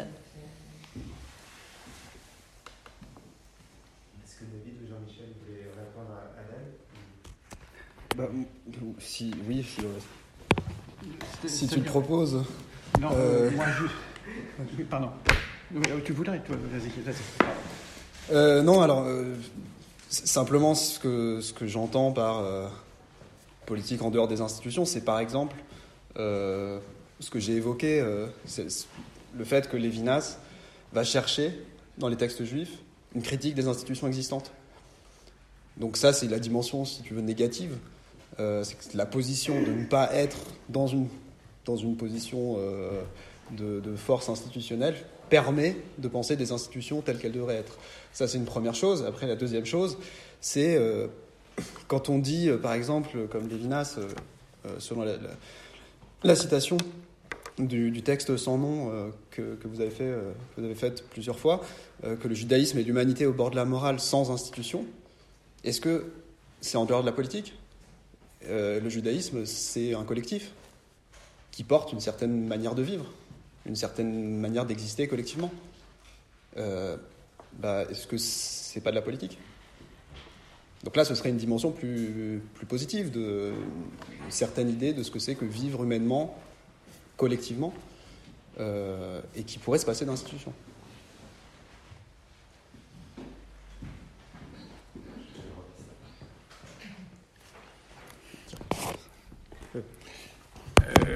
I: Est-ce que David ou Jean-Michel voulaient répondre à Alain?
F: Bah, si, oui, si, euh, si tu le proposes.
A: Non, euh, moi je. Pardon. Tu voudrais, toi, vas-y, vas-y.
F: Euh, non, alors, euh, simplement, ce que, ce que j'entends par euh, politique en dehors des institutions, c'est par exemple euh, ce que j'ai évoqué, euh, c'est le fait que Lévinas va chercher, dans les textes juifs, une critique des institutions existantes. Donc ça, c'est la dimension, si tu veux, négative. Euh, c'est la position de ne pas être dans une, dans une position euh, de, de force institutionnelle permet de penser des institutions telles qu'elles devraient être. Ça, c'est une première chose. Après, la deuxième chose, c'est euh, quand on dit, euh, par exemple, comme Lévinas, euh, euh, selon la, la, la citation du, du texte sans nom euh, que, que vous avez fait, euh, que vous avez faite plusieurs fois, euh, que le judaïsme est l'humanité au bord de la morale sans institution. Est-ce que c'est en dehors de la politique ? Euh, le judaïsme, c'est un collectif qui porte une certaine manière de vivre, une certaine manière d'exister collectivement. Euh, bah, est-ce que c'est pas de la politique ? Donc là, ce serait une dimension plus, plus positive, de, une certaine idée de ce que c'est que vivre humainement, collectivement, euh, et qui pourrait se passer d'institutions.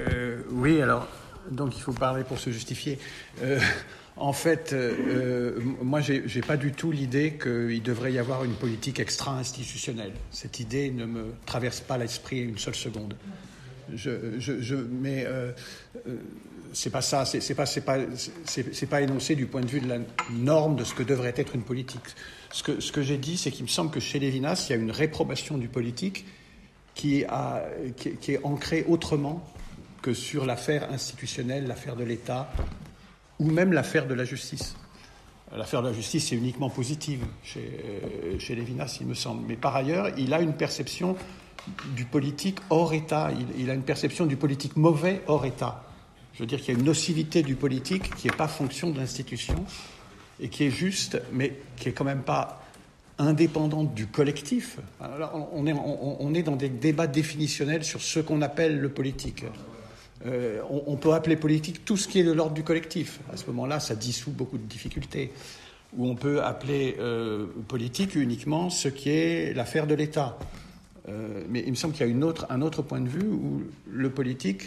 A: Euh, oui, alors, donc il faut parler pour se justifier. Euh, en fait, euh, moi, j'ai, j'ai pas du tout l'idée qu'il devrait y avoir une politique extra-institutionnelle. Cette idée ne me traverse pas l'esprit une seule seconde. Je, je, je, mais euh, euh, c'est pas ça, c'est, c'est pas, c'est pas, c'est, c'est pas énoncé du point de vue de la norme de ce que devrait être une politique. Ce que, ce que j'ai dit, c'est qu'il me semble que chez Lévinas, il y a une réprobation du politique qui, a, qui, qui est ancrée autrement que sur l'affaire institutionnelle, l'affaire de l'État, ou même l'affaire de la justice. L'affaire de la justice est uniquement positive chez, chez Lévinas, il me semble. Mais par ailleurs, il a une perception du politique hors État. Il, il a une perception du politique mauvais hors État. Je veux dire qu'il y a une nocivité du politique qui n'est pas fonction de l'institution et qui est juste, mais qui n'est quand même pas indépendante du collectif. Alors, on, est, on, on est dans des débats définitionnels sur ce qu'on appelle le politique. Euh, on, on peut appeler politique tout ce qui est de l'ordre du collectif. À ce moment-là, ça dissout beaucoup de difficultés. Ou on peut appeler euh, politique uniquement ce qui est l'affaire de l'État. Euh, mais il me semble qu'il y a une autre, un autre point de vue où le politique,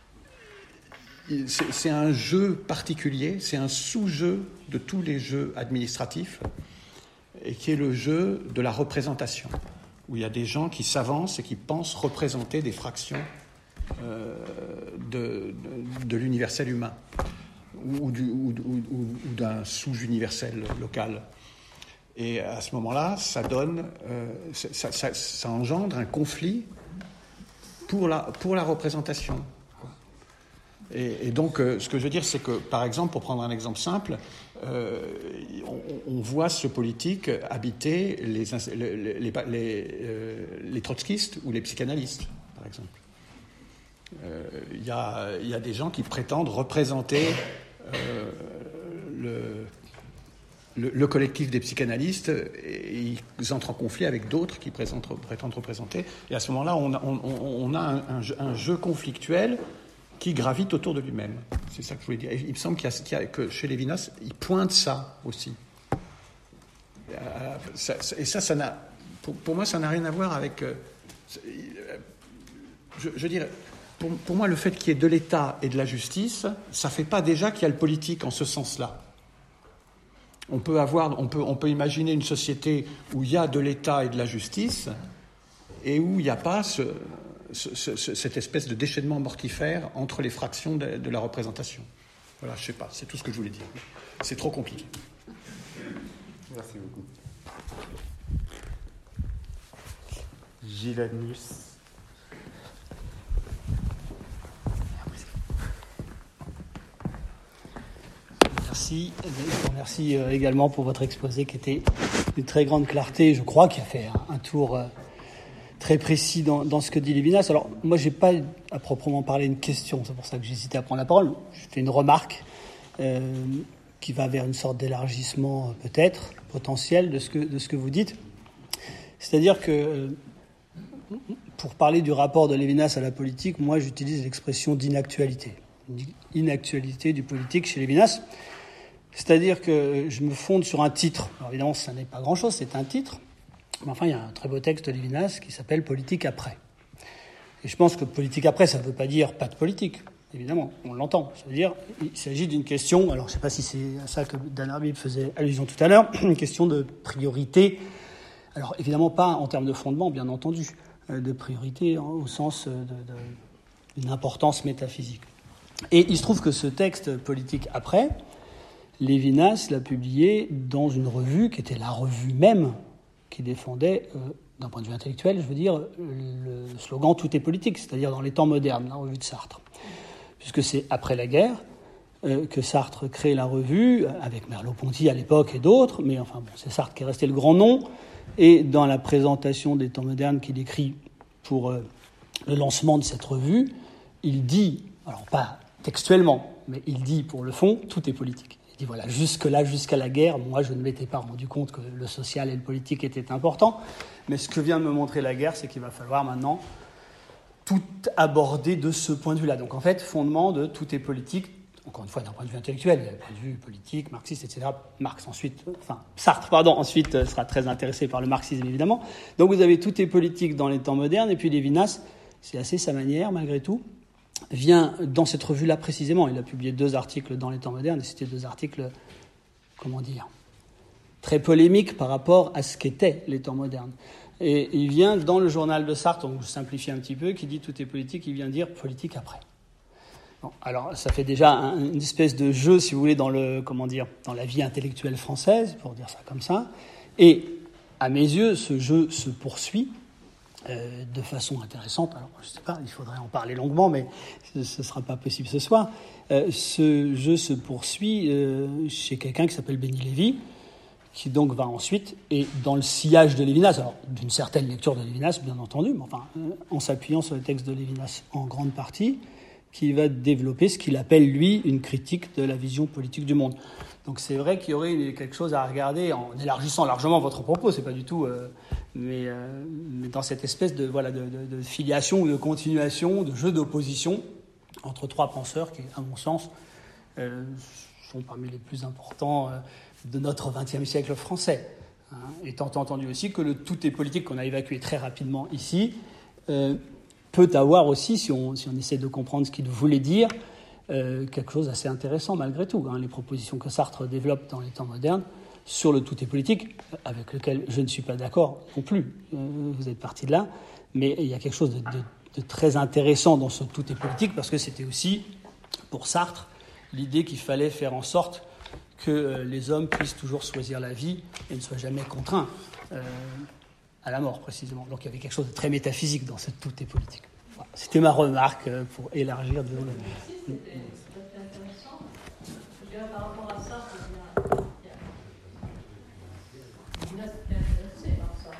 A: c'est, c'est un jeu particulier, c'est un sous-jeu de tous les jeux administratifs, et qui est le jeu de la représentation, où il y a des gens qui s'avancent et qui pensent représenter des fractions euh, de, de, de l'universel humain, ou, du, ou, ou, ou d'un sous-universel local. Et à ce moment-là, ça donne, euh, ça, ça, ça engendre un conflit pour la, pour la représentation. Et, et donc, euh, ce que je veux dire, c'est que, par exemple, pour prendre un exemple simple, euh, on, on voit ce politique habiter les, les, les, les, euh, les trotskistes ou les psychanalystes, par exemple. Euh, il y a, y a des gens qui prétendent représenter euh, le... Le, le collectif des psychanalystes, et ils entrent en conflit avec d'autres qui présentent, prétendent représenter. Et à ce moment-là, on a, on, on a un, un, jeu, un jeu conflictuel qui gravite autour de lui-même. C'est ça que je voulais dire. Et il me semble qu'il y a, qu'il y a, que chez Lévinas, il pointe ça aussi. Euh, ça, et ça, ça n'a, pour, pour moi, ça n'a rien à voir avec... Euh, je, je veux dire, pour, pour moi, le fait qu'il y ait de l'État et de la justice, ça ne fait pas déjà qu'il y a le politique en ce sens-là. On peut, avoir, on, peut, on peut imaginer une société où il y a de l'État et de la justice et où il n'y a pas ce, ce, ce, cette espèce de déchaînement mortifère entre les fractions de, de la représentation. Voilà, je ne sais pas, c'est tout ce que je voulais dire. C'est trop compliqué.
I: Merci beaucoup. Gilles Adnus.
J: Merci. Je vous remercie également pour votre exposé qui était d'une très grande clarté, je crois, qui a fait un tour très précis dans, dans ce que dit Lévinas. Alors, moi, je n'ai pas à proprement parler une question, c'est pour ça que j'ai hésité à prendre la parole. Je fais une remarque euh, qui va vers une sorte d'élargissement, peut-être, potentiel de ce que, de ce que vous dites. C'est-à-dire que, pour parler du rapport de Lévinas à la politique, moi, j'utilise l'expression d'inactualité. Inactualité du politique chez Lévinas. C'est-à-dire que je me fonde sur un titre. Alors évidemment, ça n'est pas grand-chose, c'est un titre. Mais enfin, il y a un très beau texte de Lévinas qui s'appelle « Politique après ». Et je pense que « politique après », ça ne veut pas dire « pas de politique ». Évidemment, on l'entend. Ça veut dire qu'il s'agit d'une question, alors je ne sais pas si c'est à ça que Dan Arbib faisait allusion tout à l'heure, une question de priorité. Alors évidemment pas en termes de fondement, bien entendu, de priorité au sens de, de, d'une importance métaphysique. Et il se trouve que ce texte « Politique après », Lévinas l'a publié dans une revue qui était la revue même qui défendait, euh, d'un point de vue intellectuel, je veux dire, le slogan « Tout est politique », c'est-à-dire dans les temps modernes, la revue de Sartre. Puisque c'est après la guerre euh, que Sartre crée la revue, avec Merleau-Ponty à l'époque et d'autres, mais enfin bon, c'est Sartre qui est resté le grand nom, et dans la présentation des temps modernes qu'il écrit pour euh, le lancement de cette revue, il dit, alors pas textuellement, mais il dit pour le fond, tout est politique. Il dit voilà, jusque-là, jusqu'à la guerre, moi je ne m'étais pas rendu compte que le social et le politique étaient importants, mais ce que vient de me montrer la guerre, c'est qu'il va falloir maintenant tout aborder de ce point de vue-là. Donc en fait, fondement de tout est politique, encore une fois d'un point de vue intellectuel, d'un point de vue politique, marxiste, et cetera. Marx ensuite, enfin Sartre, pardon, ensuite sera très intéressé par le marxisme évidemment. Donc vous avez tout est politique dans les temps modernes, et puis Lévinas, c'est assez sa manière malgré tout, vient dans cette revue-là précisément. Il a publié deux articles dans les temps modernes, et c'était deux articles, comment dire, très polémiques par rapport à ce qu'étaient les temps modernes. Et il vient dans le journal de Sartre, donc je simplifie un petit peu, qui dit « tout est politique », il vient dire « politique après ». Bon, alors ça fait déjà un, une espèce de jeu, si vous voulez, dans, le, comment dire, dans la vie intellectuelle française, pour dire ça comme ça. Et à mes yeux, ce jeu se poursuit euh, de façon intéressante. Alors je ne sais pas, il faudrait en parler longuement, mais ce ne sera pas possible ce soir. Euh, ce jeu se poursuit euh, chez quelqu'un qui s'appelle Benny Lévy, qui donc va ensuite, et dans le sillage de Lévinas, alors d'une certaine lecture de Lévinas, bien entendu, mais enfin, euh, en s'appuyant sur les textes de Lévinas en grande partie, qui va développer ce qu'il appelle, lui, une critique de la vision politique du monde. Donc c'est vrai qu'il y aurait quelque chose à regarder, en élargissant largement votre propos, c'est pas du tout... Euh, mais, euh, mais dans cette espèce de, voilà, de, de, de filiation ou de continuation, de jeu d'opposition entre trois penseurs qui, à mon sens, euh, sont parmi les plus importants euh, de notre vingtième siècle français. Hein, étant entendu aussi que le tout est politique qu'on a évacué très rapidement ici, euh, peut avoir aussi, si on, si on essaie de comprendre ce qu'il voulait dire, euh, quelque chose d'assez intéressant malgré tout. Hein, les propositions que Sartre développe dans les temps modernes sur le tout est politique, avec lequel je ne suis pas d'accord non plus, euh, vous êtes parti de là, mais il y a quelque chose de, de, de très intéressant dans ce tout est politique, parce que c'était aussi, pour Sartre, l'idée qu'il fallait faire en sorte que euh, les hommes puissent toujours choisir la vie et ne soient jamais contraints euh, à la mort, précisément. Donc il y avait quelque chose de très métaphysique dans ce tout est politique. Voilà. C'était ma remarque euh, pour élargir. De...
C: Merci, c'était très intéressant. Je dirais par rapport à ça, il y a... Il y a... intéressé par ça.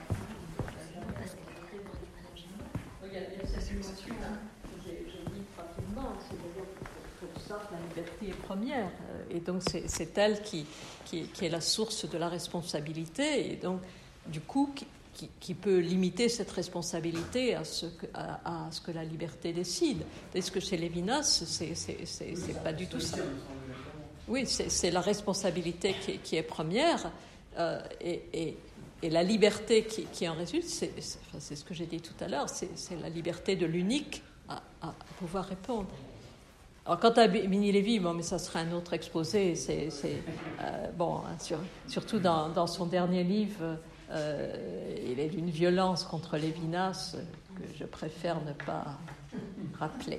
C: Il y a cette dimension que j'ai dit rapidement, c'est d'ailleurs pour Sartre, la liberté est première. Et donc c'est, c'est elle qui, qui, qui est la source de la responsabilité. Et donc, du coup, qui, qui, qui peut limiter cette responsabilité à ce que, à, à ce que la liberté décide. Est-ce que chez Lévinas, c'est, c'est, c'est, c'est pas du tout ça. Oui, c'est, c'est la responsabilité qui, qui est première. Euh, et, et, et la liberté qui, qui en résulte, c'est, c'est, enfin, c'est ce que j'ai dit tout à l'heure, c'est, c'est la liberté de l'unique à, à pouvoir répondre. Alors, quant à Benny Lévy, bon, mais ça sera un autre exposé. C'est, c'est euh, bon, sur, surtout dans, dans son dernier livre, euh, il est d'une violence contre Lévinas que je préfère ne pas rappeler.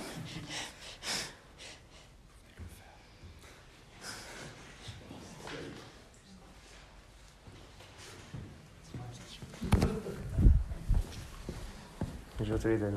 I: Je te les donne.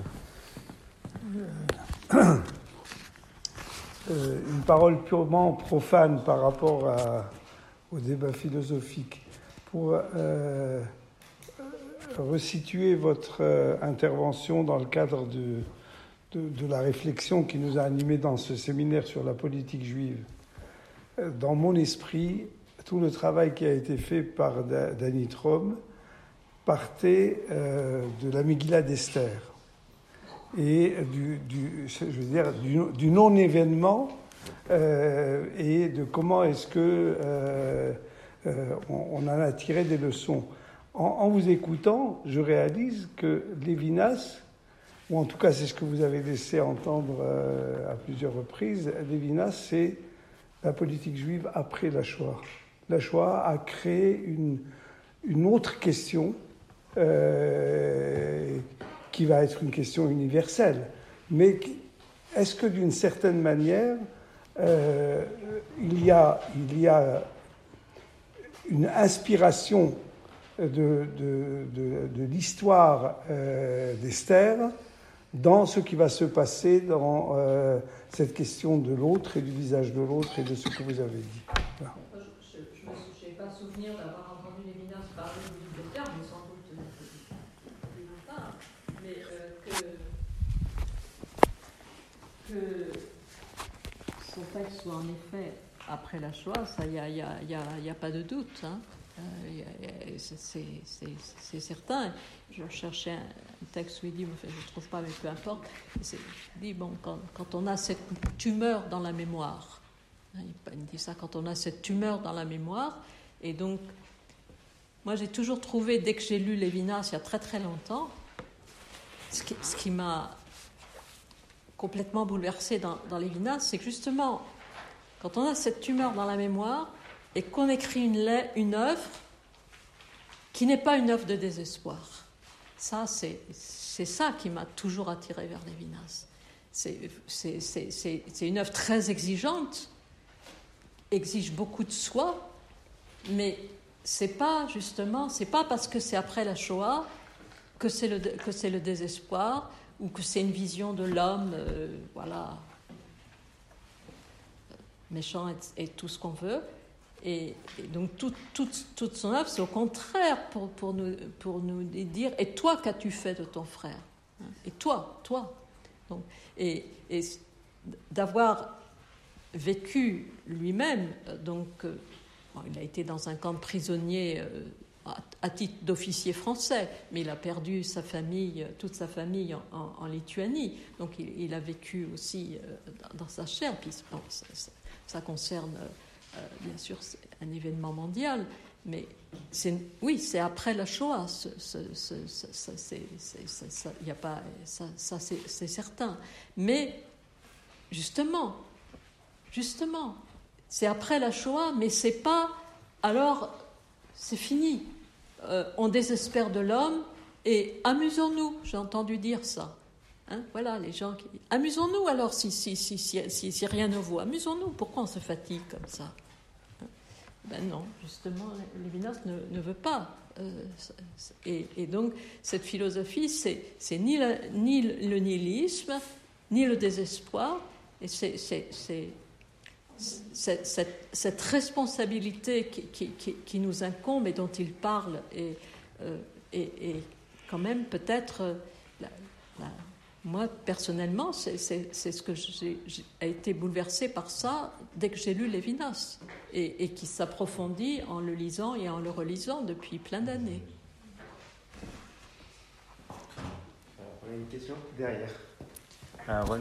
K: Euh, une parole purement profane par rapport à, au débat philosophique. Pour euh, resituer votre euh, intervention dans le cadre de, de, de la réflexion qui nous a animés dans ce séminaire sur la politique juive, euh, dans mon esprit, tout le travail qui a été fait par Danny Trom partait euh, de la Megillah d'Esther et du, du, je veux dire, du, du non-événement euh, et de comment est-ce que euh, euh, on, on en a tiré des leçons. En, en vous écoutant, je réalise que Lévinas, ou en tout cas c'est ce que vous avez laissé entendre euh, à plusieurs reprises, Lévinas, c'est la politique juive après la Shoah. La Shoah a créé une, une autre question euh, qui va être une question universelle. Mais est-ce que d'une certaine manière, euh, il y a, il y a une inspiration de, de, de, de l'histoire euh, d'Esther dans ce qui va se passer dans euh, cette question de l'autre et du visage de l'autre et de ce que vous avez dit. Voilà.
C: Je n'ai pas souvenir d'avoir entendu Lévinas parler du livre d'Esther, mais sans doute plus longtemps. Mais euh, que, que son texte soit en effet après la Shoah, ça, il n'y a, y a, y a, y a pas de doute. Hein. Euh, y a, y a, c'est, c'est, c'est, c'est certain. Je cherchais un texte où il dit, enfin, je ne trouve pas, mais peu importe. C'est, il dit, bon, quand, quand on a cette tumeur dans la mémoire, hein, il dit ça, quand on a cette tumeur dans la mémoire, et donc, moi j'ai toujours trouvé, dès que j'ai lu Lévinas il y a très très longtemps, ce qui, ce qui m'a complètement bouleversé dans, dans Lévinas, c'est que justement, quand on a cette tumeur dans la mémoire et qu'on écrit une, une œuvre qui n'est pas une œuvre de désespoir, ça, c'est, c'est ça qui m'a toujours attiré vers Lévinas. C'est, c'est, c'est, c'est, c'est une œuvre très exigeante, exige beaucoup de soi, mais c'est pas justement, c'est pas parce que c'est après la Shoah que c'est le, que c'est le désespoir ou que c'est une vision de l'homme, euh, voilà, méchant et, et tout ce qu'on veut. Et, et donc toute, toute, toute son œuvre, c'est au contraire pour, pour, nous, pour nous dire « Et toi, qu'as-tu fait de ton frère ?» Et toi, toi. Donc, et, et d'avoir vécu lui-même, donc euh, bon, il a été dans un camp de prisonniers euh, à, à titre d'officier français, mais il a perdu sa famille, toute sa famille en, en, en Lituanie. Donc il, il a vécu aussi euh, dans, dans sa chair. Puis bon, ça, ça, ça concerne euh, bien sûr c'est un événement mondial, mais c'est, oui, c'est après la Shoah. Ce, ce, ce, ce, ça, c'est, c'est, ça, ça, y a pas, ça, ça c'est, c'est certain. Mais justement, justement, c'est après la Shoah, mais c'est pas. Alors, c'est fini. Euh, on désespère de l'homme et amusons-nous. J'ai entendu dire ça. Hein, voilà, les gens qui. Amusons-nous alors si si si si si, si rien ne vaut. Amusons-nous. Pourquoi on se fatigue comme ça? Ben non, justement, Lévinas ne, ne veut pas. Euh, et, et donc, cette philosophie, c'est, c'est ni, la, ni le nihilisme, ni le désespoir, et c'est, c'est, c'est, c'est cette, cette responsabilité qui, qui, qui, qui nous incombe et dont il parle, et, euh, et, et quand même peut-être, la, la, moi personnellement, c'est, c'est, c'est ce que j'ai, j'ai été bouleversée par ça dès que j'ai lu Lévinas, et, et qui s'approfondit en le lisant et en le relisant depuis plein d'années.
I: On a une question derrière. Ah, Ron.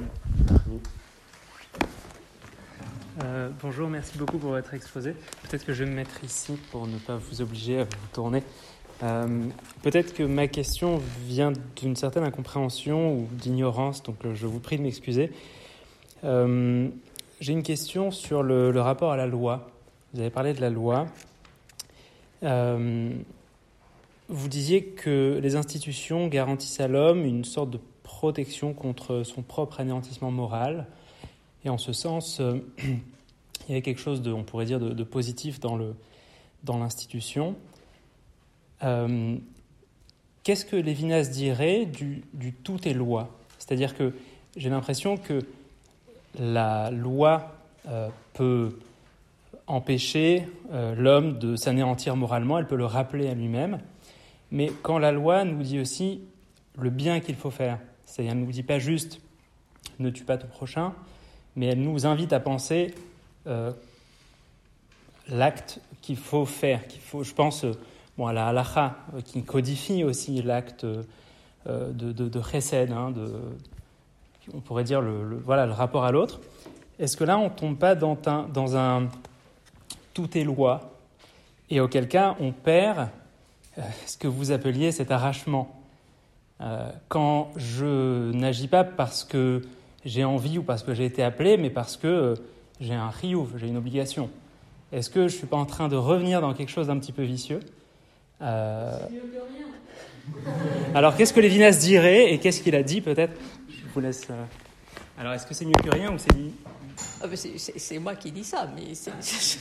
L: Euh, bonjour, merci beaucoup pour votre exposé. Peut-être que je vais me mettre ici pour ne pas vous obliger à vous tourner. Euh, peut-être que ma question vient d'une certaine incompréhension ou d'ignorance, donc je vous prie de m'excuser. Euh, j'ai une question sur le, le rapport à la loi. Vous avez parlé de la loi. Euh, vous disiez que les institutions garantissent à l'homme une sorte de protection contre son propre anéantissement moral. Et en ce sens, euh, il y avait quelque chose de, on pourrait dire, de, de positif dans, le, dans l'institution. Euh, qu'est-ce que Lévinas dirait du, du tout est loi? C'est-à-dire que j'ai l'impression que la loi euh, peut empêcher euh, l'homme de s'anéantir moralement, elle peut le rappeler à lui-même, mais quand la loi nous dit aussi le bien qu'il faut faire, c'est-à-dire elle ne nous dit pas juste ne tue pas ton prochain, mais elle nous invite à penser euh, l'acte qu'il faut faire, qu'il faut, je pense, bon, à la halakha, euh, qui codifie aussi l'acte euh, de, de, de chesed, hein, de, on pourrait dire le, le, voilà, le rapport à l'autre. Est-ce que là, on ne tombe pas dans un, dans un tout est loi, et auquel cas, on perd euh, ce que vous appeliez cet arrachement. Euh, quand je n'agis pas parce que j'ai envie ou parce que j'ai été appelé, mais parce que euh, j'ai un chiyuv, j'ai une obligation. Est-ce que je ne suis pas en train de revenir dans quelque chose d'un petit peu vicieux? euh...
C: C'est mieux que rien.
L: Alors, qu'est-ce que Lévinas dirait et qu'est-ce qu'il a dit, peut-être? Je vous laisse... Euh... Alors, est-ce que c'est mieux que rien ou c'est...
C: Ah ben c'est, c'est, c'est moi qui dis ça, mais c'est, c'est,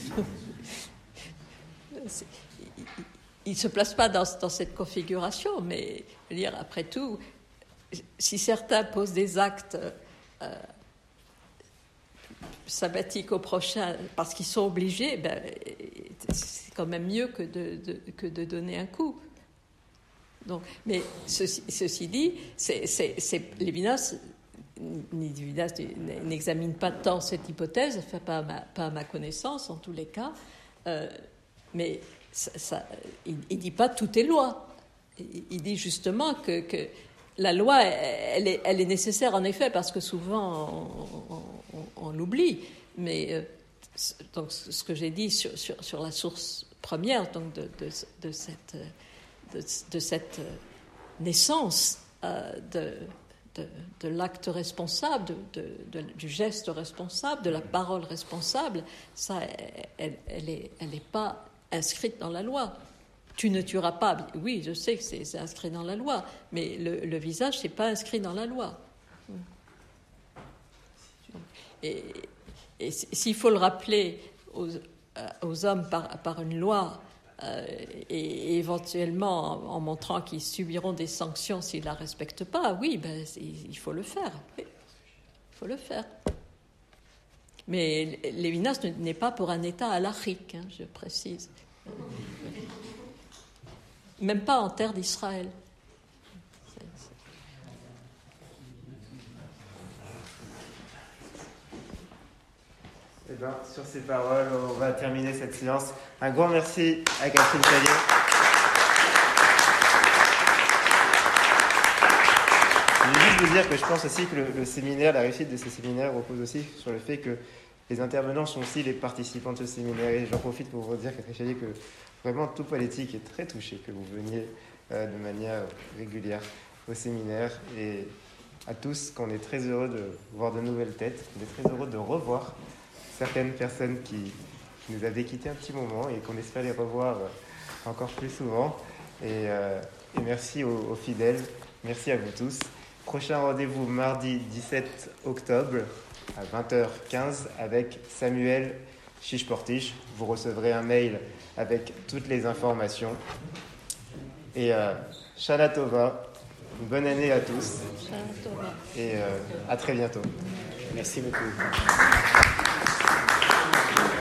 C: c'est, il ne se place pas dans, dans cette configuration, mais je veux dire, après tout, si certains posent des actes euh, sabbatiques au prochain parce qu'ils sont obligés, ben, c'est quand même mieux que de, de, que de donner un coup. Donc, mais ceci, ceci dit, c'est, c'est, c'est, Lévinas n'examine pas tant cette hypothèse, enfin, pas, à ma, pas à ma connaissance en tous les cas, euh, mais ça, ça, il ne dit pas tout est loi. Il, il dit justement que, que la loi, elle est, elle est nécessaire en effet, parce que souvent on, on, on l'oublie, mais euh, donc, ce que j'ai dit sur, sur, sur la source première donc de, de, de, cette, de, de cette naissance euh, de de, de l'acte responsable, de, de, de, du geste responsable, de la parole responsable, ça, elle n'est elle est pas inscrite dans la loi. Tu ne tueras pas. Oui, je sais que c'est, c'est inscrit dans la loi, mais le, le visage, c'est pas inscrit dans la loi. Et, et s'il faut le rappeler aux, aux hommes par, par une loi, euh, et, et éventuellement en, en montrant qu'ils subiront des sanctions s'ils ne la respectent pas, oui, ben, il faut le faire. Il faut le faire. Mais Lévinas n'est pas pour un État halachique, hein, je précise. Même pas en terre d'Israël.
I: Eh bien, sur ces paroles, on va terminer cette séance. Un grand merci à Catherine Chalier. Je voulais juste vous dire que je pense aussi que le, le séminaire, la réussite de ces séminaires repose aussi sur le fait que les intervenants sont aussi les participants de ce séminaire. Et j'en profite pour vous dire, Catherine Chalier, que vraiment tout politique est très touché que vous veniez euh, de manière régulière au séminaire. Et à tous, qu'on est très heureux de voir de nouvelles têtes, qu'on est très heureux de revoir certaines personnes qui, qui nous avaient quittés un petit moment et qu'on espère les revoir encore plus souvent. Et, euh, et merci aux, aux fidèles, merci à vous tous. Prochain rendez-vous mardi dix-sept octobre à vingt heures quinze avec Samuel Chichportiche. Vous recevrez un mail avec toutes les informations. Et euh, Shana Tova, une bonne année à tous.
C: Shana Tova.
I: Et euh, à très bientôt.
B: Merci beaucoup.